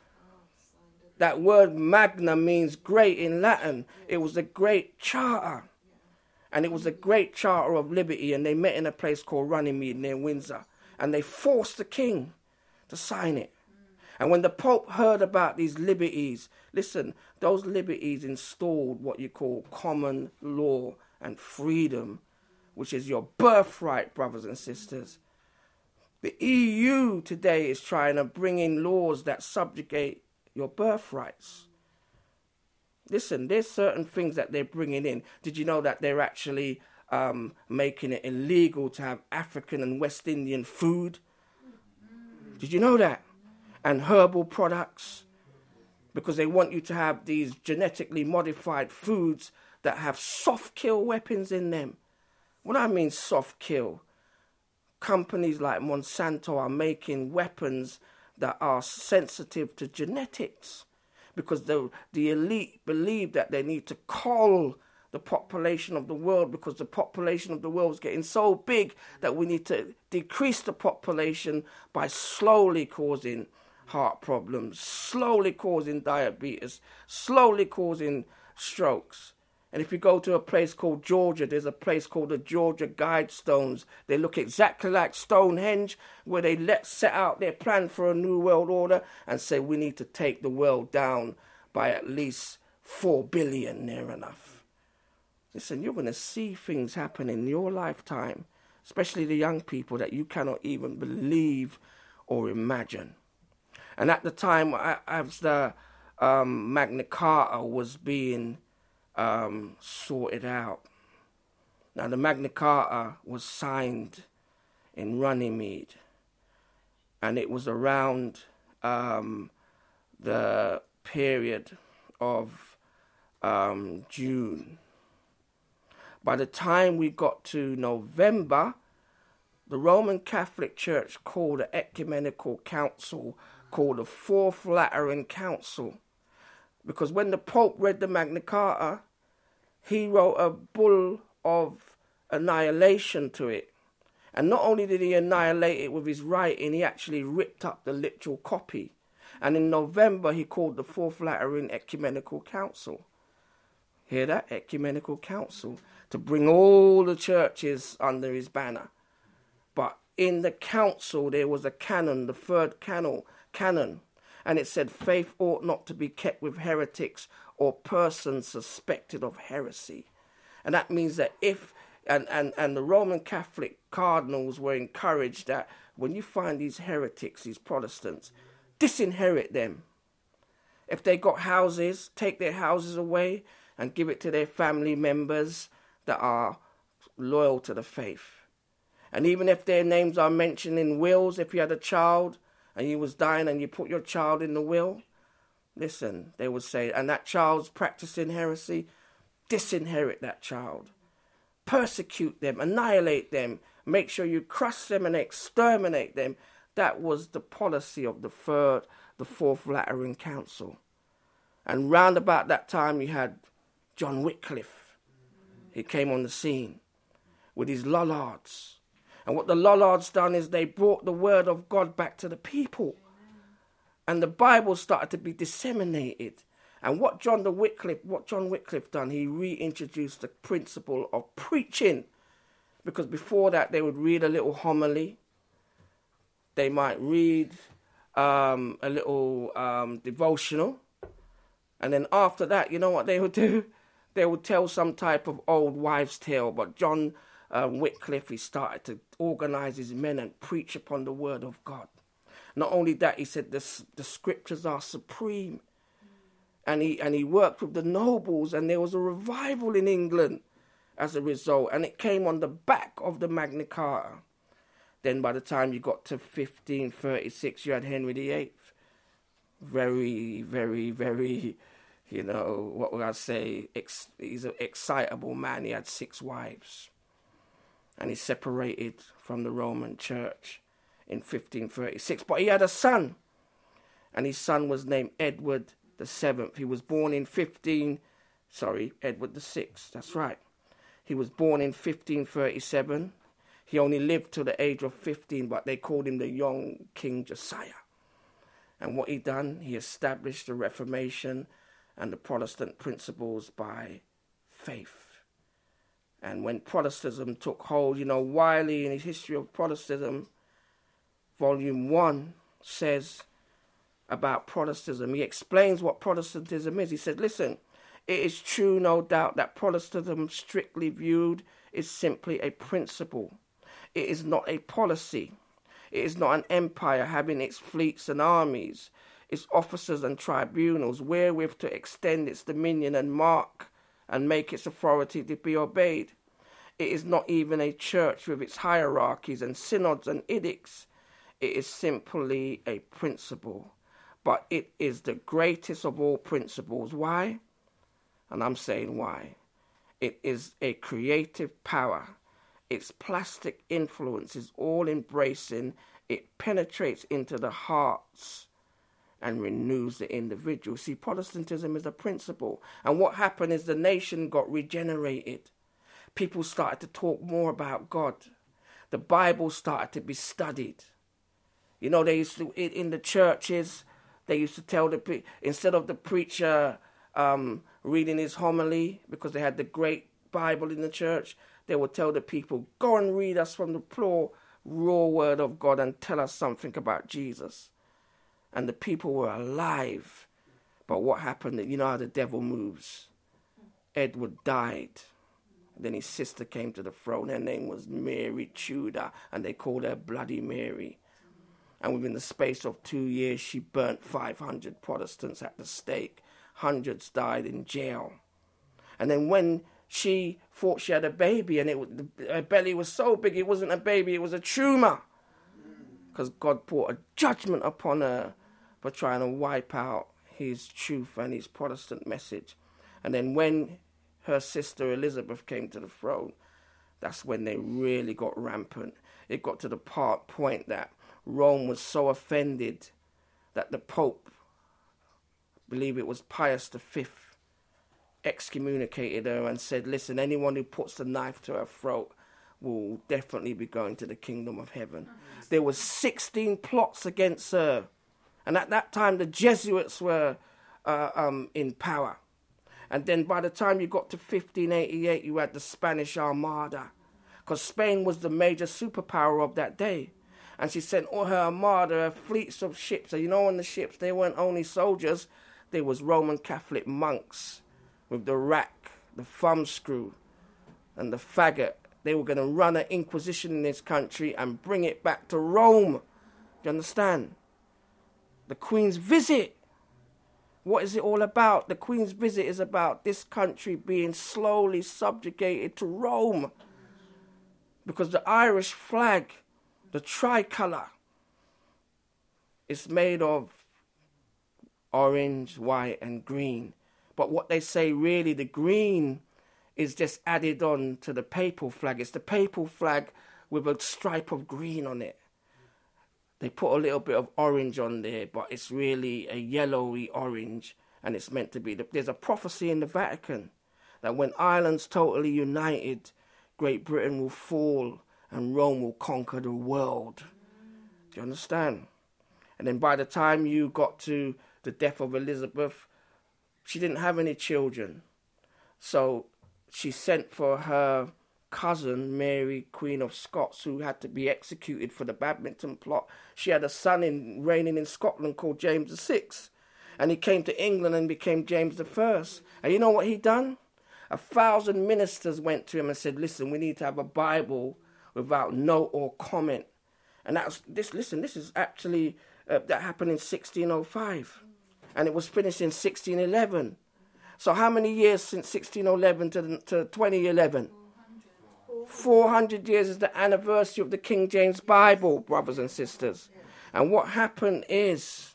That word magna means great in Latin. It was a great charter. And it was a great charter of liberty, and they met in a place called Runnymede near Windsor, and they forced the king to sign it. And when the Pope heard about these liberties, listen, those liberties installed what you call common law and freedom, which is your birthright, brothers and sisters. The E U today is trying to bring in laws that subjugate your birthrights. Listen, there's certain things that they're bringing in. Did you know that they're actually um, making it illegal to have African and West Indian food? Did you know that? And herbal products, because they want you to have these genetically modified foods that have soft kill weapons in them. What I mean soft kill, companies like Monsanto are making weapons that are sensitive to genetics, because the, the elite believe that they need to cull the population of the world, because the population of the world is getting so big that we need to decrease the population by slowly causing heart problems, slowly causing diabetes, slowly causing strokes. And if you go to a place called Georgia, there's a place called the Georgia Guidestones. They look exactly like Stonehenge, where they let set out their plan for a new world order and say we need to take the world down by at least four billion, near enough. Listen, you're going to see things happen in your lifetime, especially the young people, that you cannot even believe or imagine. And at the time, as the um, Magna Carta was being um, sorted out, now the Magna Carta was signed in Runnymede, and it was around um, the period of um, June. By the time we got to November, the Roman Catholic Church called an ecumenical council called the Fourth Lateran Council. Because when the Pope read the Magna Carta, he wrote a bull of annihilation to it. And not only did he annihilate it with his writing, he actually ripped up the literal copy. And in November, he called the Fourth Lateran Ecumenical Council. Hear that? Ecumenical Council. To bring all the churches under his banner. But in the council, there was a canon, the third canon, canon. And it said, faith ought not to be kept with heretics or persons suspected of heresy. And that means that if, and, and, and the Roman Catholic cardinals were encouraged that when you find these heretics, these Protestants, disinherit them. If they got houses, take their houses away and give it to their family members that are loyal to the faith. And even if their names are mentioned in wills, if you had a child and you was dying and you put your child in the will, listen, they would say, and that child's practicing heresy, disinherit that child. Persecute them, annihilate them, make sure you crush them and exterminate them. That was the policy of the third, the Fourth Lateran Council. And round about that time you had John Wycliffe. He came on the scene with his Lollards. And what the Lollards done is they brought the word of God back to the people. And the Bible started to be disseminated. And what John the Wycliffe, what John Wycliffe done, he reintroduced the principle of preaching. Because before that, they would read a little homily. They might read um, a little um, devotional. And then after that, you know what they would do? They would tell some type of old wives' tale. But John um, Wycliffe, he started to organize his men and preach upon the word of God. Not only that, he said the, the scriptures are supreme. And he, and he worked with the nobles, and there was a revival in England as a result. And it came on the back of the Magna Carta. Then by the time you got to fifteen thirty-six, you had Henry the Eighth. Very, very, very, you know, what would I say? Ex- he's an excitable man. He had six wives. And he separated from the Roman Church in fifteen thirty-six. But he had a son. And his son was named Edward the Seventh. He was born in fifteen, sorry, Edward the Sixth. That's right. He was born in fifteen thirty-seven. He only lived till the age of fifteen, but they called him the young King Josiah. And what he done, he established the Reformation and the Protestant principles by faith. And when Protestantism took hold, you know, Wiley in his History of Protestantism, volume one, says about Protestantism. He explains what Protestantism is. He said, listen, it is true, no doubt, that Protestantism, strictly viewed, is simply a principle. It is not a policy. It is not an empire having its fleets and armies, its officers and tribunals, wherewith to extend its dominion and mark and make its authority to be obeyed. It is not even a church with its hierarchies and synods and edicts. It is simply a principle. But it is the greatest of all principles. Why? And I'm saying why. It is a creative power. Its plastic influence is all-embracing. It penetrates into the hearts and renews the individual. See, Protestantism is a principle. And what happened is the nation got regenerated. People started to talk more about God. The Bible started to be studied. You know, they used to, in the churches, they used to tell the pre- instead of the preacher um, reading his homily, because they had the great Bible in the church, they would tell the people, go and read us from the pure, raw word of God and tell us something about Jesus. And the people were alive. But what happened? You know how the devil moves. Edward died. Then his sister came to the throne. Her name was Mary Tudor, and they called her Bloody Mary. And within the space of two years, she burnt five hundred Protestants at the stake. Hundreds died in jail. And then when she thought she had a baby, and it, her belly was so big, it wasn't a baby, it was a tumor. Because God brought a judgment upon her for trying to wipe out his truth and his Protestant message. And then when her sister Elizabeth came to the throne, that's when they really got rampant. It got to the part point that Rome was so offended that the Pope believe it was Pius the Fifth, excommunicated her and said, listen, anyone who puts the knife to her throat will definitely be going to the kingdom of heaven. Mm-hmm. There was sixteen plots against her. And at that time, the Jesuits were uh, um, in power. And then by the time you got to fifteen eighty-eight, you had the Spanish Armada, because Spain was the major superpower of that day. And she sent all her armada, her fleets of ships. And you know, on the ships, they weren't only soldiers. There was Roman Catholic monks with the rack, the thumbscrew, and the faggot. They were going to run an inquisition in this country and bring it back to Rome. Do you understand? The Queen's visit. What is it all about? The Queen's visit is about this country being slowly subjugated to Rome. Because the Irish flag, the tricolour, is made of orange, white and green. But what they say really, the green is just added on to the papal flag. It's the papal flag with a stripe of green on it. They put a little bit of orange on there, but it's really a yellowy orange, and it's meant to be. The, there's a prophecy in the Vatican that when Ireland's totally united, Great Britain will fall and Rome will conquer the world. Do you understand? And then by the time you got to the death of Elizabeth, she didn't have any children. So she sent for her cousin, Mary, Queen of Scots, who had to be executed for the Badminton plot. She had a son in, reigning in Scotland called James the Sixth. And he came to England and became James the First. And you know what he done? A thousand ministers went to him and said, listen, we need to have a Bible without note or comment. And that was, this, listen, this is actually, uh, that happened in sixteen oh five. And it was finished in sixteen eleven. So how many years since sixteen eleven to, to twenty eleven? four hundred years is the anniversary of the King James Bible, brothers and sisters. And what happened is,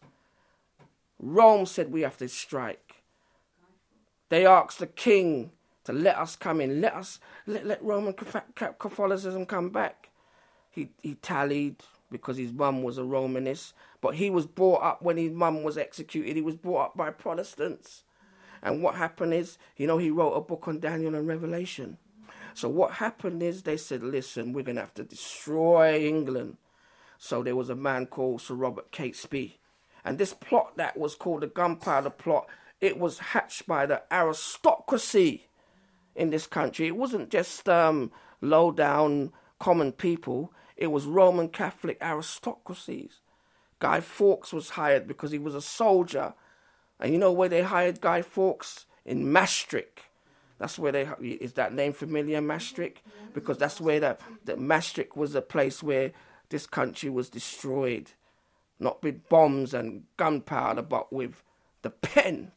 Rome said we have to strike. They asked the king to let us come in. Let us, let, let Roman Catholicism come back. He, he tallied because his mum was a Romanist. But he was brought up, when his mum was executed, he was brought up by Protestants. And what happened is, you know, he wrote a book on Daniel and Revelation. So what happened is they said, listen, we're going to have to destroy England. So there was a man called Sir Robert Catesby. And this plot that was called the Gunpowder Plot, it was hatched by the aristocracy in this country. It wasn't just um, low-down common people. It was Roman Catholic aristocracies. Guy Fawkes was hired because he was a soldier. And you know where they hired Guy Fawkes? In Maastricht. That's where they, is that name familiar, Maastricht? Because that's where that, that Maastricht was a place where this country was destroyed. Not with bombs and gunpowder, but with the pen.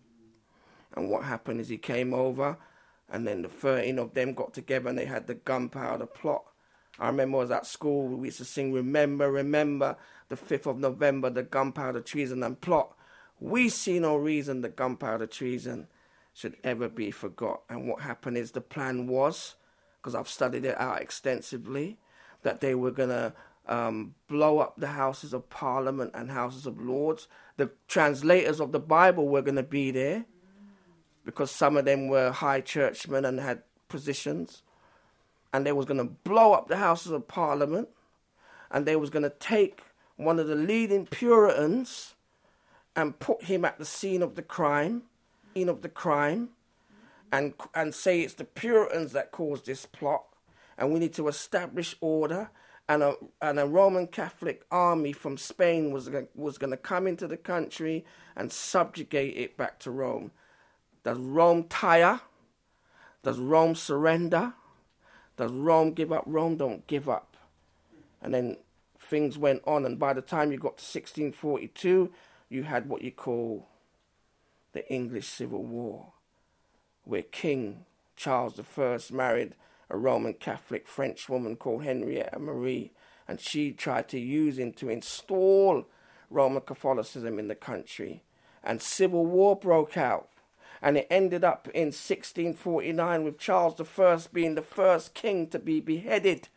And what happened is he came over, and then the thirteen of them got together and they had the Gunpowder Plot. I remember I was at school, we used to sing, remember, remember, the fifth of November, the Gunpowder Treason and Plot. We see no reason the Gunpowder Treason should ever be forgot. And what happened is the plan was, because I've studied it out extensively, that they were going to um, blow up the Houses of Parliament and Houses of Lords. The translators of the Bible were going to be there, because some of them were high churchmen and had positions. And they was going to blow up the Houses of Parliament, and they was going to take one of the leading Puritans and put him at the scene of the crime, scene of the crime, and and say it's the Puritans that caused this plot, and we need to establish order. And a and a Roman Catholic army from Spain was was going to come into the country and subjugate it back to Rome. Does Rome tire? Does Rome surrender? Does Rome give up? Rome don't give up. And then things went on, and by the time you got to sixteen forty-two, you had what you call the English Civil War, where King Charles the First married a Roman Catholic French woman called Henrietta Marie, and she tried to use him to install Roman Catholicism in the country. And civil war broke out, and it ended up in sixteen forty-nine with Charles the First being the first king to be beheaded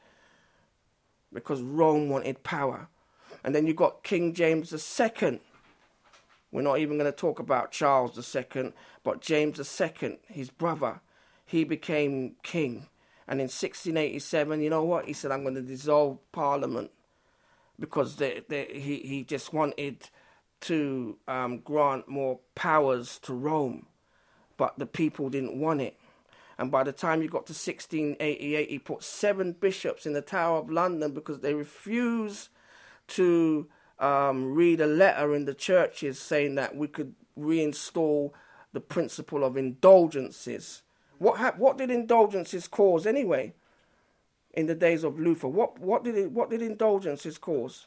because Rome wanted power. And then you got King James the Second, We're not even going to talk about Charles the Second, but James the Second, his brother, he became king. And in sixteen eighty-seven, you know what? He said, I'm going to dissolve Parliament, because they, they, he, he just wanted to um, grant more powers to Rome. But the people didn't want it. And by the time you got to sixteen eighty-eight, he put seven bishops in the Tower of London because they refused to um, read a letter in the churches saying that we could reinstall the principle of indulgences. What ha- what did indulgences cause anyway? In the days of Luther, what what did it what did indulgences cause?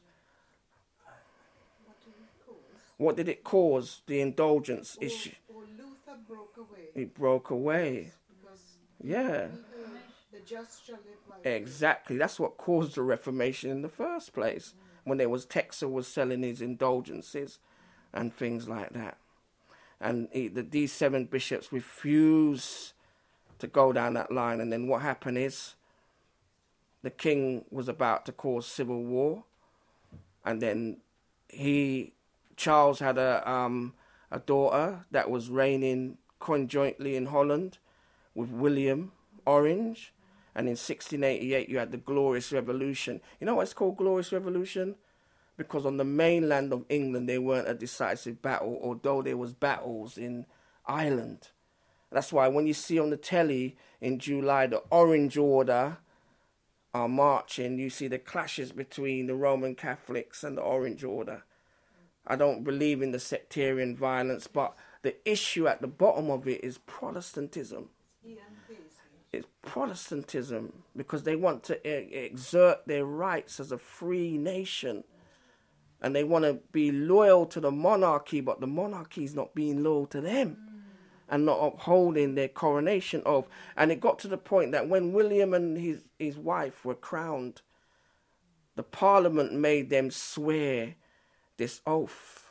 What did it cause? What did it cause? The indulgence Or, issue. or Luther broke away. It broke away. Because Yeah. people, the just shall live by faith. Exactly. That's what caused the Reformation in the first place. When there was Texel was selling his indulgences and things like that. And he, the, these seven bishops refused to go down that line. And then what happened is the king was about to cause civil war. And then he, Charles had a, um, a daughter that was reigning conjointly in Holland with William Orange. And in sixteen eighty-eight, you had the Glorious Revolution. You know why it's called Glorious Revolution? Because on the mainland of England, there weren't a decisive battle, although there was battles in Ireland. That's why when you see on the telly in July, the Orange Order are marching, you see the clashes between the Roman Catholics and the Orange Order. I don't believe in the sectarian violence, but the issue at the bottom of it is Protestantism. It's Protestantism, because they want to exert their rights as a free nation. And they want to be loyal to the monarchy, but the monarchy is not being loyal to them and not upholding their coronation oath. And it got to the point that when William and his, his wife were crowned, the Parliament made them swear this oath.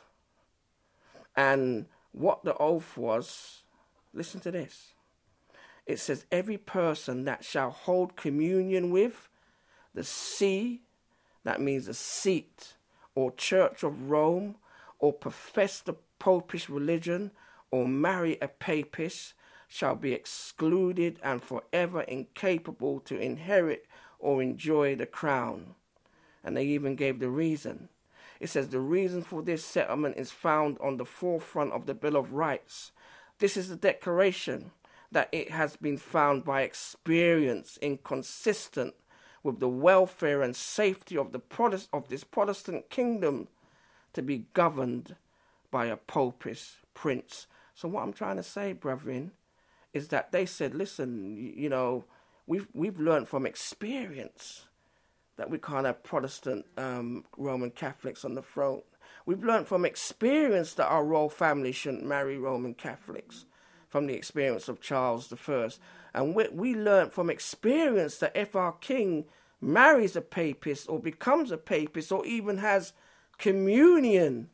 And what the oath was, listen to this. It says, every person that shall hold communion with the see, that means the seat or church of Rome, or profess the popish religion, or marry a papist, shall be excluded and forever incapable to inherit or enjoy the crown. And they even gave the reason. It says the reason for this settlement is found on the forefront of the Bill of Rights. This is the declaration that it has been found by experience inconsistent with the welfare and safety of the Protest- of this Protestant kingdom to be governed by a popist prince. So what I'm trying to say, brethren, is that they said, listen, you know, we've we've learned from experience that we can't have Protestant um, Roman Catholics on the throne. We've learned from experience that our royal family shouldn't marry Roman Catholics, from the experience of Charles the First. And we, we learned from experience that if our king marries a papist or becomes a papist or even has communion,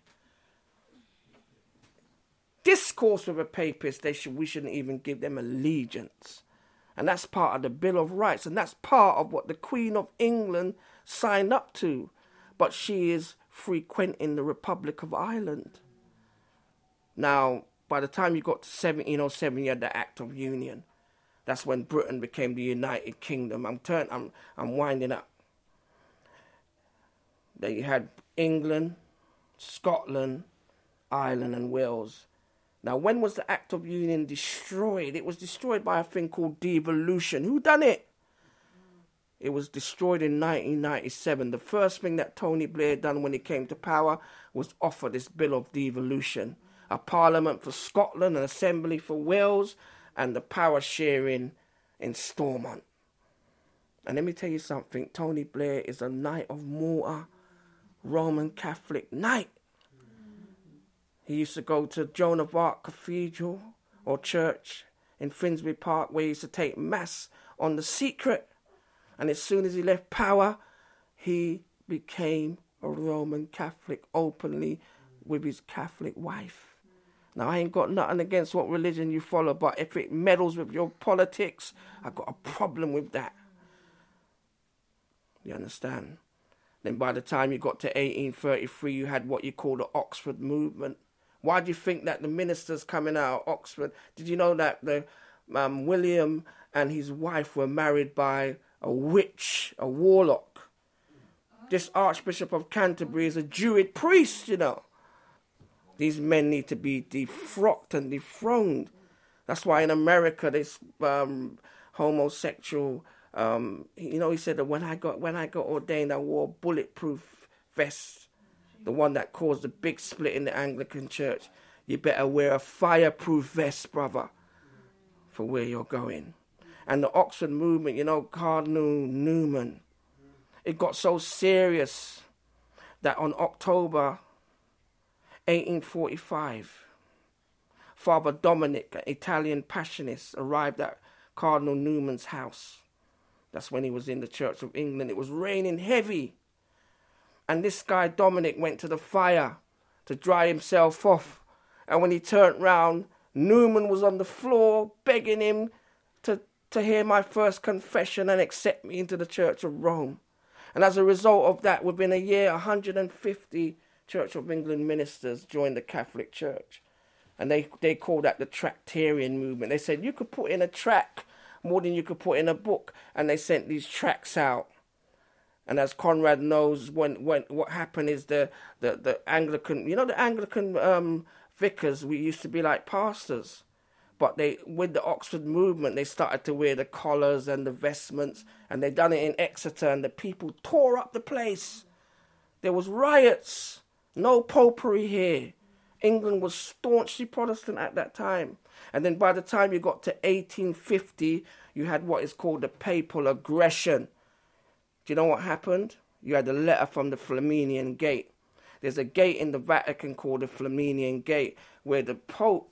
discourse with a papist, they should, we shouldn't even give them allegiance. And that's part of the Bill of Rights. And that's part of what the Queen of England signed up to. But she is frequenting the Republic of Ireland. Now, by the time you got to seventeen oh seven, you had the Act of Union. That's when Britain became the United Kingdom. I'm turn, I'm, I'm winding up. Then you had England, Scotland, Ireland, and Wales. Now, when was the Act of Union destroyed? It was destroyed by a thing called devolution. Who done it? It was destroyed in nineteen ninety-seven. The first thing that Tony Blair done when he came to power was offer this bill of devolution. A parliament for Scotland, an assembly for Wales, and the power sharing in Stormont. And let me tell you something. Tony Blair is a Knight of Malta, Roman Catholic knight. He used to go to Joan of Arc Cathedral or church in Finsbury Park, where he used to take mass on the secret. And as soon as he left power, he became a Roman Catholic openly with his Catholic wife. Now, I ain't got nothing against what religion you follow, but if it meddles with your politics, I've got a problem with that. You understand? Then by the time you got to eighteen thirty-three, you had what you call the Oxford movement, Why do you think that the ministers coming out of Oxford? Did you know that the um, William and his wife were married by a witch, a warlock? This Archbishop of Canterbury is a Druid priest, you know. These men need to be defrocked and dethroned. That's why in America, this um, homosexual, um, you know, he said that when I got when I got ordained, I wore a bulletproof vest, the one that caused a big split in the Anglican Church. You better wear a fireproof vest, brother, for where you're going. And the Oxford movement, you know, Cardinal Newman, it got so serious that on October eighteen forty-five, Father Dominic, an Italian Passionist, arrived at Cardinal Newman's house. That's when he was in the Church of England. It was raining heavy. And this guy, Dominic, went to the fire to dry himself off. And when he turned round, Newman was on the floor begging him to, to hear my first confession and accept me into the Church of Rome. And as a result of that, within a year, one hundred fifty Church of England ministers joined the Catholic Church. And they, they call that the Tractarian movement. They said you could put in a tract more than you could put in a book. And they sent these tracts out. And as Conrad knows, when, when what happened is the, the, the Anglican, you know, the Anglican um, vicars, we used to be like pastors. But they, with the Oxford movement, they started to wear the collars and the vestments. And they done it in Exeter, and the people tore up the place. There was riots. No popery here. England was staunchly Protestant at that time. And then by the time you got to eighteen fifty, you had what is called the papal aggression. Do you know what happened? You had a letter from the Flaminian Gate. There's a gate in the Vatican called the Flaminian Gate where the Pope,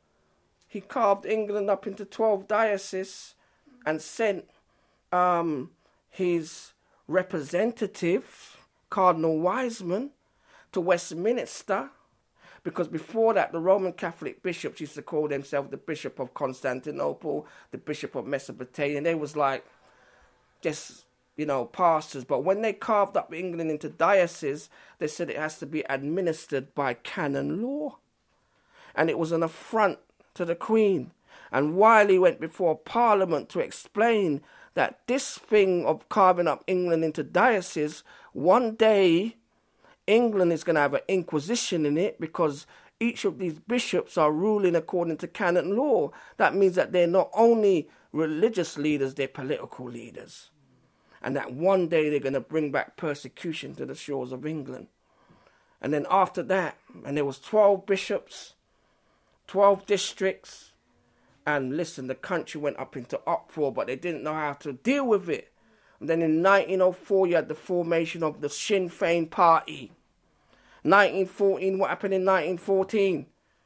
he carved England up into twelve dioceses and sent um, his representative, Cardinal Wiseman, to Westminster. Because before that, the Roman Catholic bishops used to call themselves the Bishop of Constantinople, the Bishop of Mesopotamia. And they was like just, you know, pastors. But when they carved up England into dioceses, they said it has to be administered by canon law. And it was an affront to the Queen. And Wiley went before Parliament to explain that this thing of carving up England into dioceses, one day England is going to have an inquisition in it because each of these bishops are ruling according to canon law. That means that they're not only religious leaders, they're political leaders. And that one day they're going to bring back persecution to the shores of England. And then after that, and there was twelve bishops, twelve districts, and listen, the country went up into uproar, but they didn't know how to deal with it. And then in nineteen oh four, you had the formation of the Sinn Féin Party. nineteen fourteen, what happened in nineteen fourteen?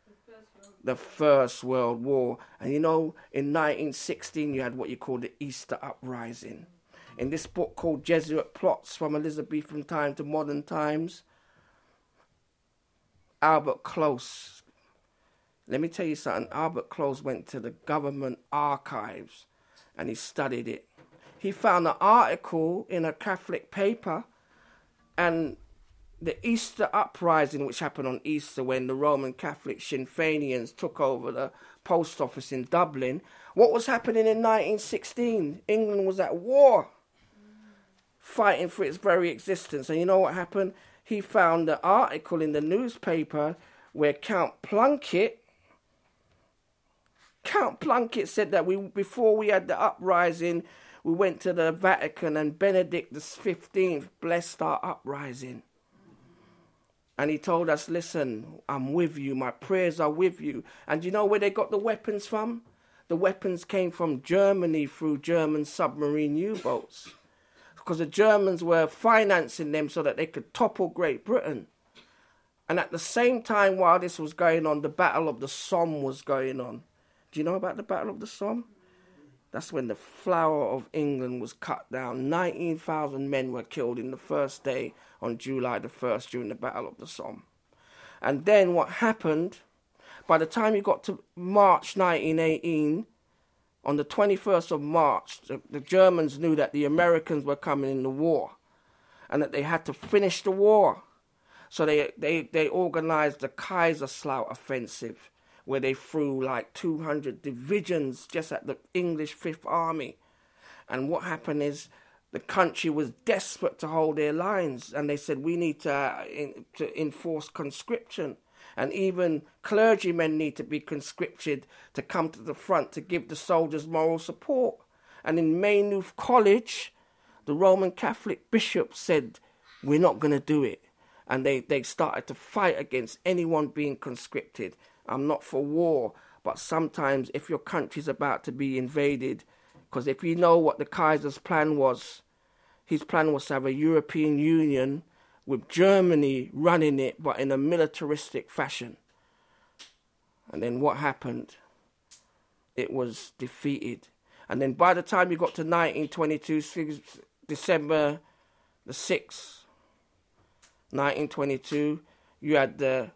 The First World War. And you know, in nineteen sixteen, you had what you call the Easter Uprising. In this book called Jesuit Plots from Elizabethan Time to Modern Times, Albert Close, let me tell you something. Albert Close went to the government archives and he studied it. He found an article in a Catholic paper, and the Easter Uprising, which happened on Easter when the Roman Catholic Sinn Féinians took over the post office in Dublin. What was happening in nineteen sixteen? England was at war, fighting for its very existence. And you know what happened? He found an article in the newspaper where Count Plunkett, Count Plunkett said that we before we had the uprising, we went to the Vatican and Benedict the fifteenth blessed our uprising. And he told us, listen, I'm with you. My prayers are with you. And you know where they got the weapons from? The weapons came from Germany through German submarine U-boats. Because the Germans were financing them so that they could topple Great Britain. And at the same time while this was going on, the Battle of the Somme was going on. Do you know about the Battle of the Somme? That's when the flower of England was cut down. nineteen thousand men were killed in the first day on July the first during the Battle of the Somme. And then what happened, by the time you got to March nineteen eighteen, on the twenty-first of March, the, the Germans knew that the Americans were coming in the war and that they had to finish the war. So they, they, they organized the Kaiserslautern offensive, where they threw like two hundred divisions just at the English Fifth Army. And what happened is the country was desperate to hold their lines, and they said, we need to, uh, in, to enforce conscription. And even clergymen need to be conscripted to come to the front to give the soldiers moral support. And in Maynooth College, the Roman Catholic bishop said, we're not going to do it. And they, they started to fight against anyone being conscripted. I'm not for war, but sometimes if your country's about to be invaded, because if you know what the Kaiser's plan was, his plan was to have a European Union with Germany running it, but in a militaristic fashion. And then what happened? It was defeated. And then by the time you got to nineteen twenty-two, December the sixth, nineteen twenty-two, you had the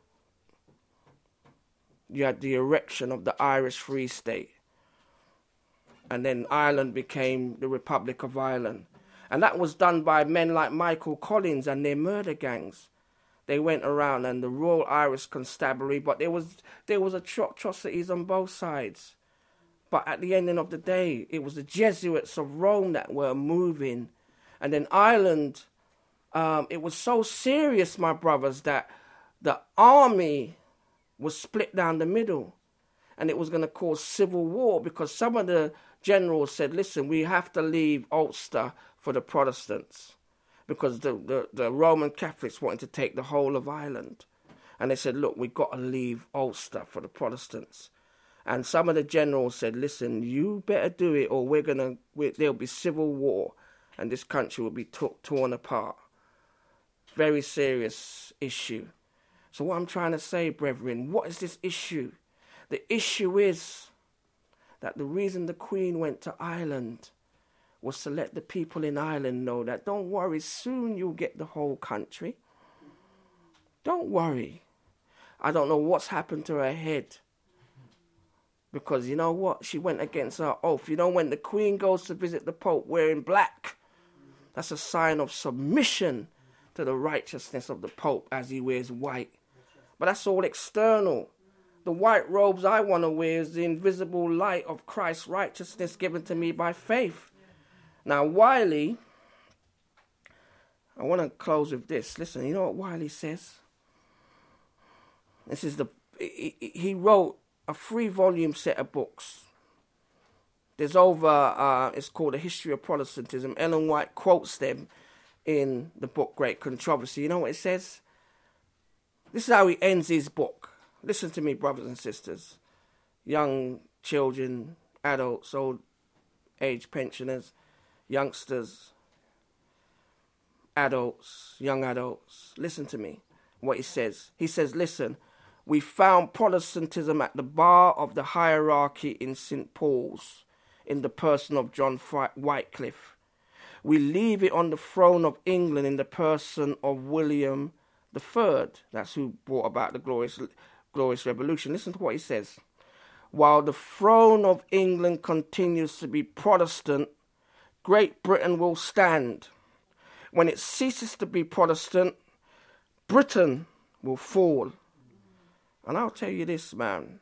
you had the erection of the Irish Free State. And then Ireland became the Republic of Ireland. And that was done by men like Michael Collins and their murder gangs. They went around, and the Royal Irish Constabulary, but there was there was atrocities on both sides. But at the ending of the day, it was the Jesuits of Rome that were moving. And then Ireland, um, it was so serious, my brothers, that the army was split down the middle. And it was going to cause civil war, because some of the generals said, listen, we have to leave Ulster for the Protestants, because the, the, the Roman Catholics wanted to take the whole of Ireland. And they said, look, we've got to leave Ulster for the Protestants. And some of the generals said, listen, you better do it, or we're gonna we, there'll be civil war, and this country will be t- torn apart. Very serious issue. So what I'm trying to say, brethren, what is this issue? The issue is that the reason the Queen went to Ireland was to let the people in Ireland know that, don't worry, soon you'll get the whole country. Don't worry. I don't know what's happened to her head. Because you know what? She went against her oath. You know, when the Queen goes to visit the Pope wearing black, that's a sign of submission to the righteousness of the Pope as he wears white. But that's all external. The white robes I want to wear is the invisible light of Christ's righteousness given to me by faith. Now, Wiley, I want to close with this. Listen, you know what Wiley says? This is the, he, he wrote a three-volume set of books. There's over, uh, it's called A History of Protestantism. Ellen White quotes them in the book Great Controversy. You know what it says? This is how he ends his book. Listen to me, brothers and sisters. Young children, adults, old age pensioners, youngsters, adults, young adults. Listen to me, what he says. He says, listen, we found Protestantism at the bar of the hierarchy in Saint Paul's, in the person of John Wycliffe. We leave it on the throne of England in the person of William the Third. That's who brought about the glorious, glorious revolution. Listen to what he says. While the throne of England continues to be Protestant, Great Britain will stand. When it ceases to be Protestant, Britain will fall. And I'll tell you this, man.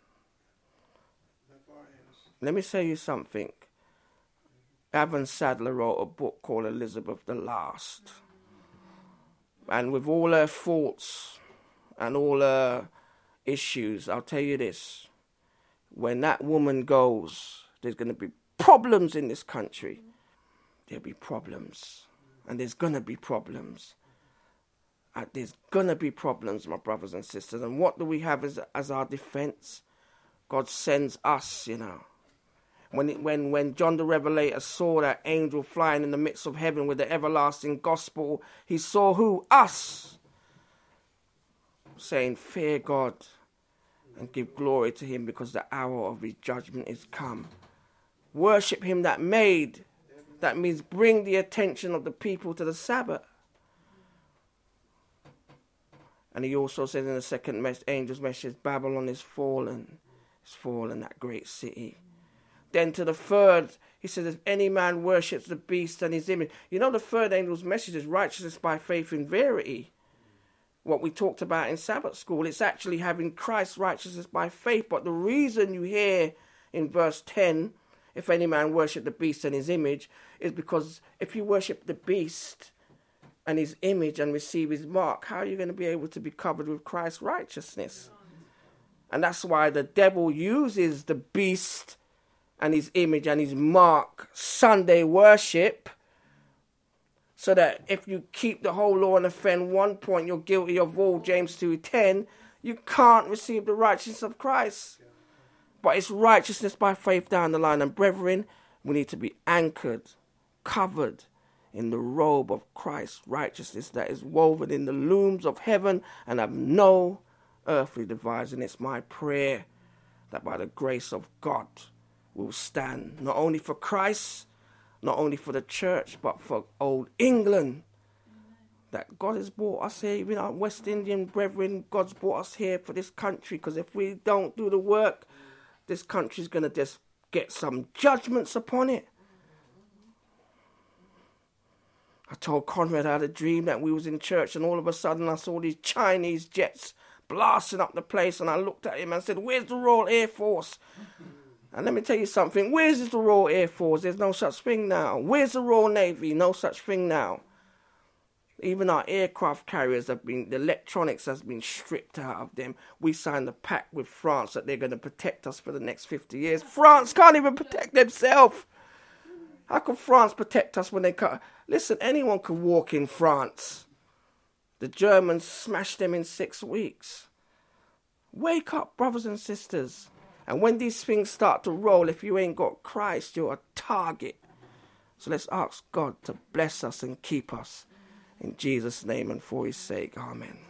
Let me tell you something. Evan Sadler wrote a book called Elizabeth the Last. And with all her faults and all her issues, I'll tell you this. When that woman goes, there's going to be problems in this country. There'll be problems. And there's going to be problems. Uh, there's going to be problems, my brothers and sisters. And what do we have as, as our defense? God sends us, you know. When, it, when, when John the Revelator saw that angel flying in the midst of heaven with the everlasting gospel, he saw who? Us. Saying, fear God and give glory to him, because the hour of his judgment is come. Worship him that made. That means bring the attention of the people to the Sabbath. And he also says in the second mes- angel's message, Babylon is fallen. It's fallen, that great city. Then to the third, he says, if any man worships the beast and his image. You know, the third angel's message is righteousness by faith in verity. what we talked about in Sabbath school. It's actually having Christ's righteousness by faith. But the reason you hear in verse ten, if any man worship the beast and his image, is because if you worship the beast and his image and receive his mark, how are you going to be able to be covered with Christ's righteousness? And that's why the devil uses the beast and his image and his mark Sunday worship, so that if you keep the whole law and offend one point, you're guilty of all, James two ten, you can't receive the righteousness of Christ. But it's righteousness by faith down the line. And brethren, we need to be anchored, covered in the robe of Christ's righteousness that is woven in the looms of heaven and have no earthly divides. And it's my prayer that by the grace of God we'll stand not only for Christ, not only for the church, but for old England. That God has brought us here, even our West Indian brethren, God's brought us here for this country, because if we don't do the work, this country's going to just get some judgments upon it. I told Conrad I had a dream that we was in church, and all of a sudden I saw these Chinese jets blasting up the place, and I looked at him and said, where's the Royal Air Force? And let me tell you something, where's the Royal Air Force? There's no such thing now. Where's the Royal Navy? No such thing now. Even our aircraft carriers have been, the electronics has been stripped out of them. We signed a pact with France that they're going to protect us for the next fifty years. France can't even protect themselves. How can France protect us when they can't? Listen, anyone can walk in France. The Germans smashed them in six weeks. Wake up, brothers and sisters. And when these things start to roll, if you ain't got Christ, you're a target. So let's ask God to bless us and keep us. In Jesus' name and for his sake, amen.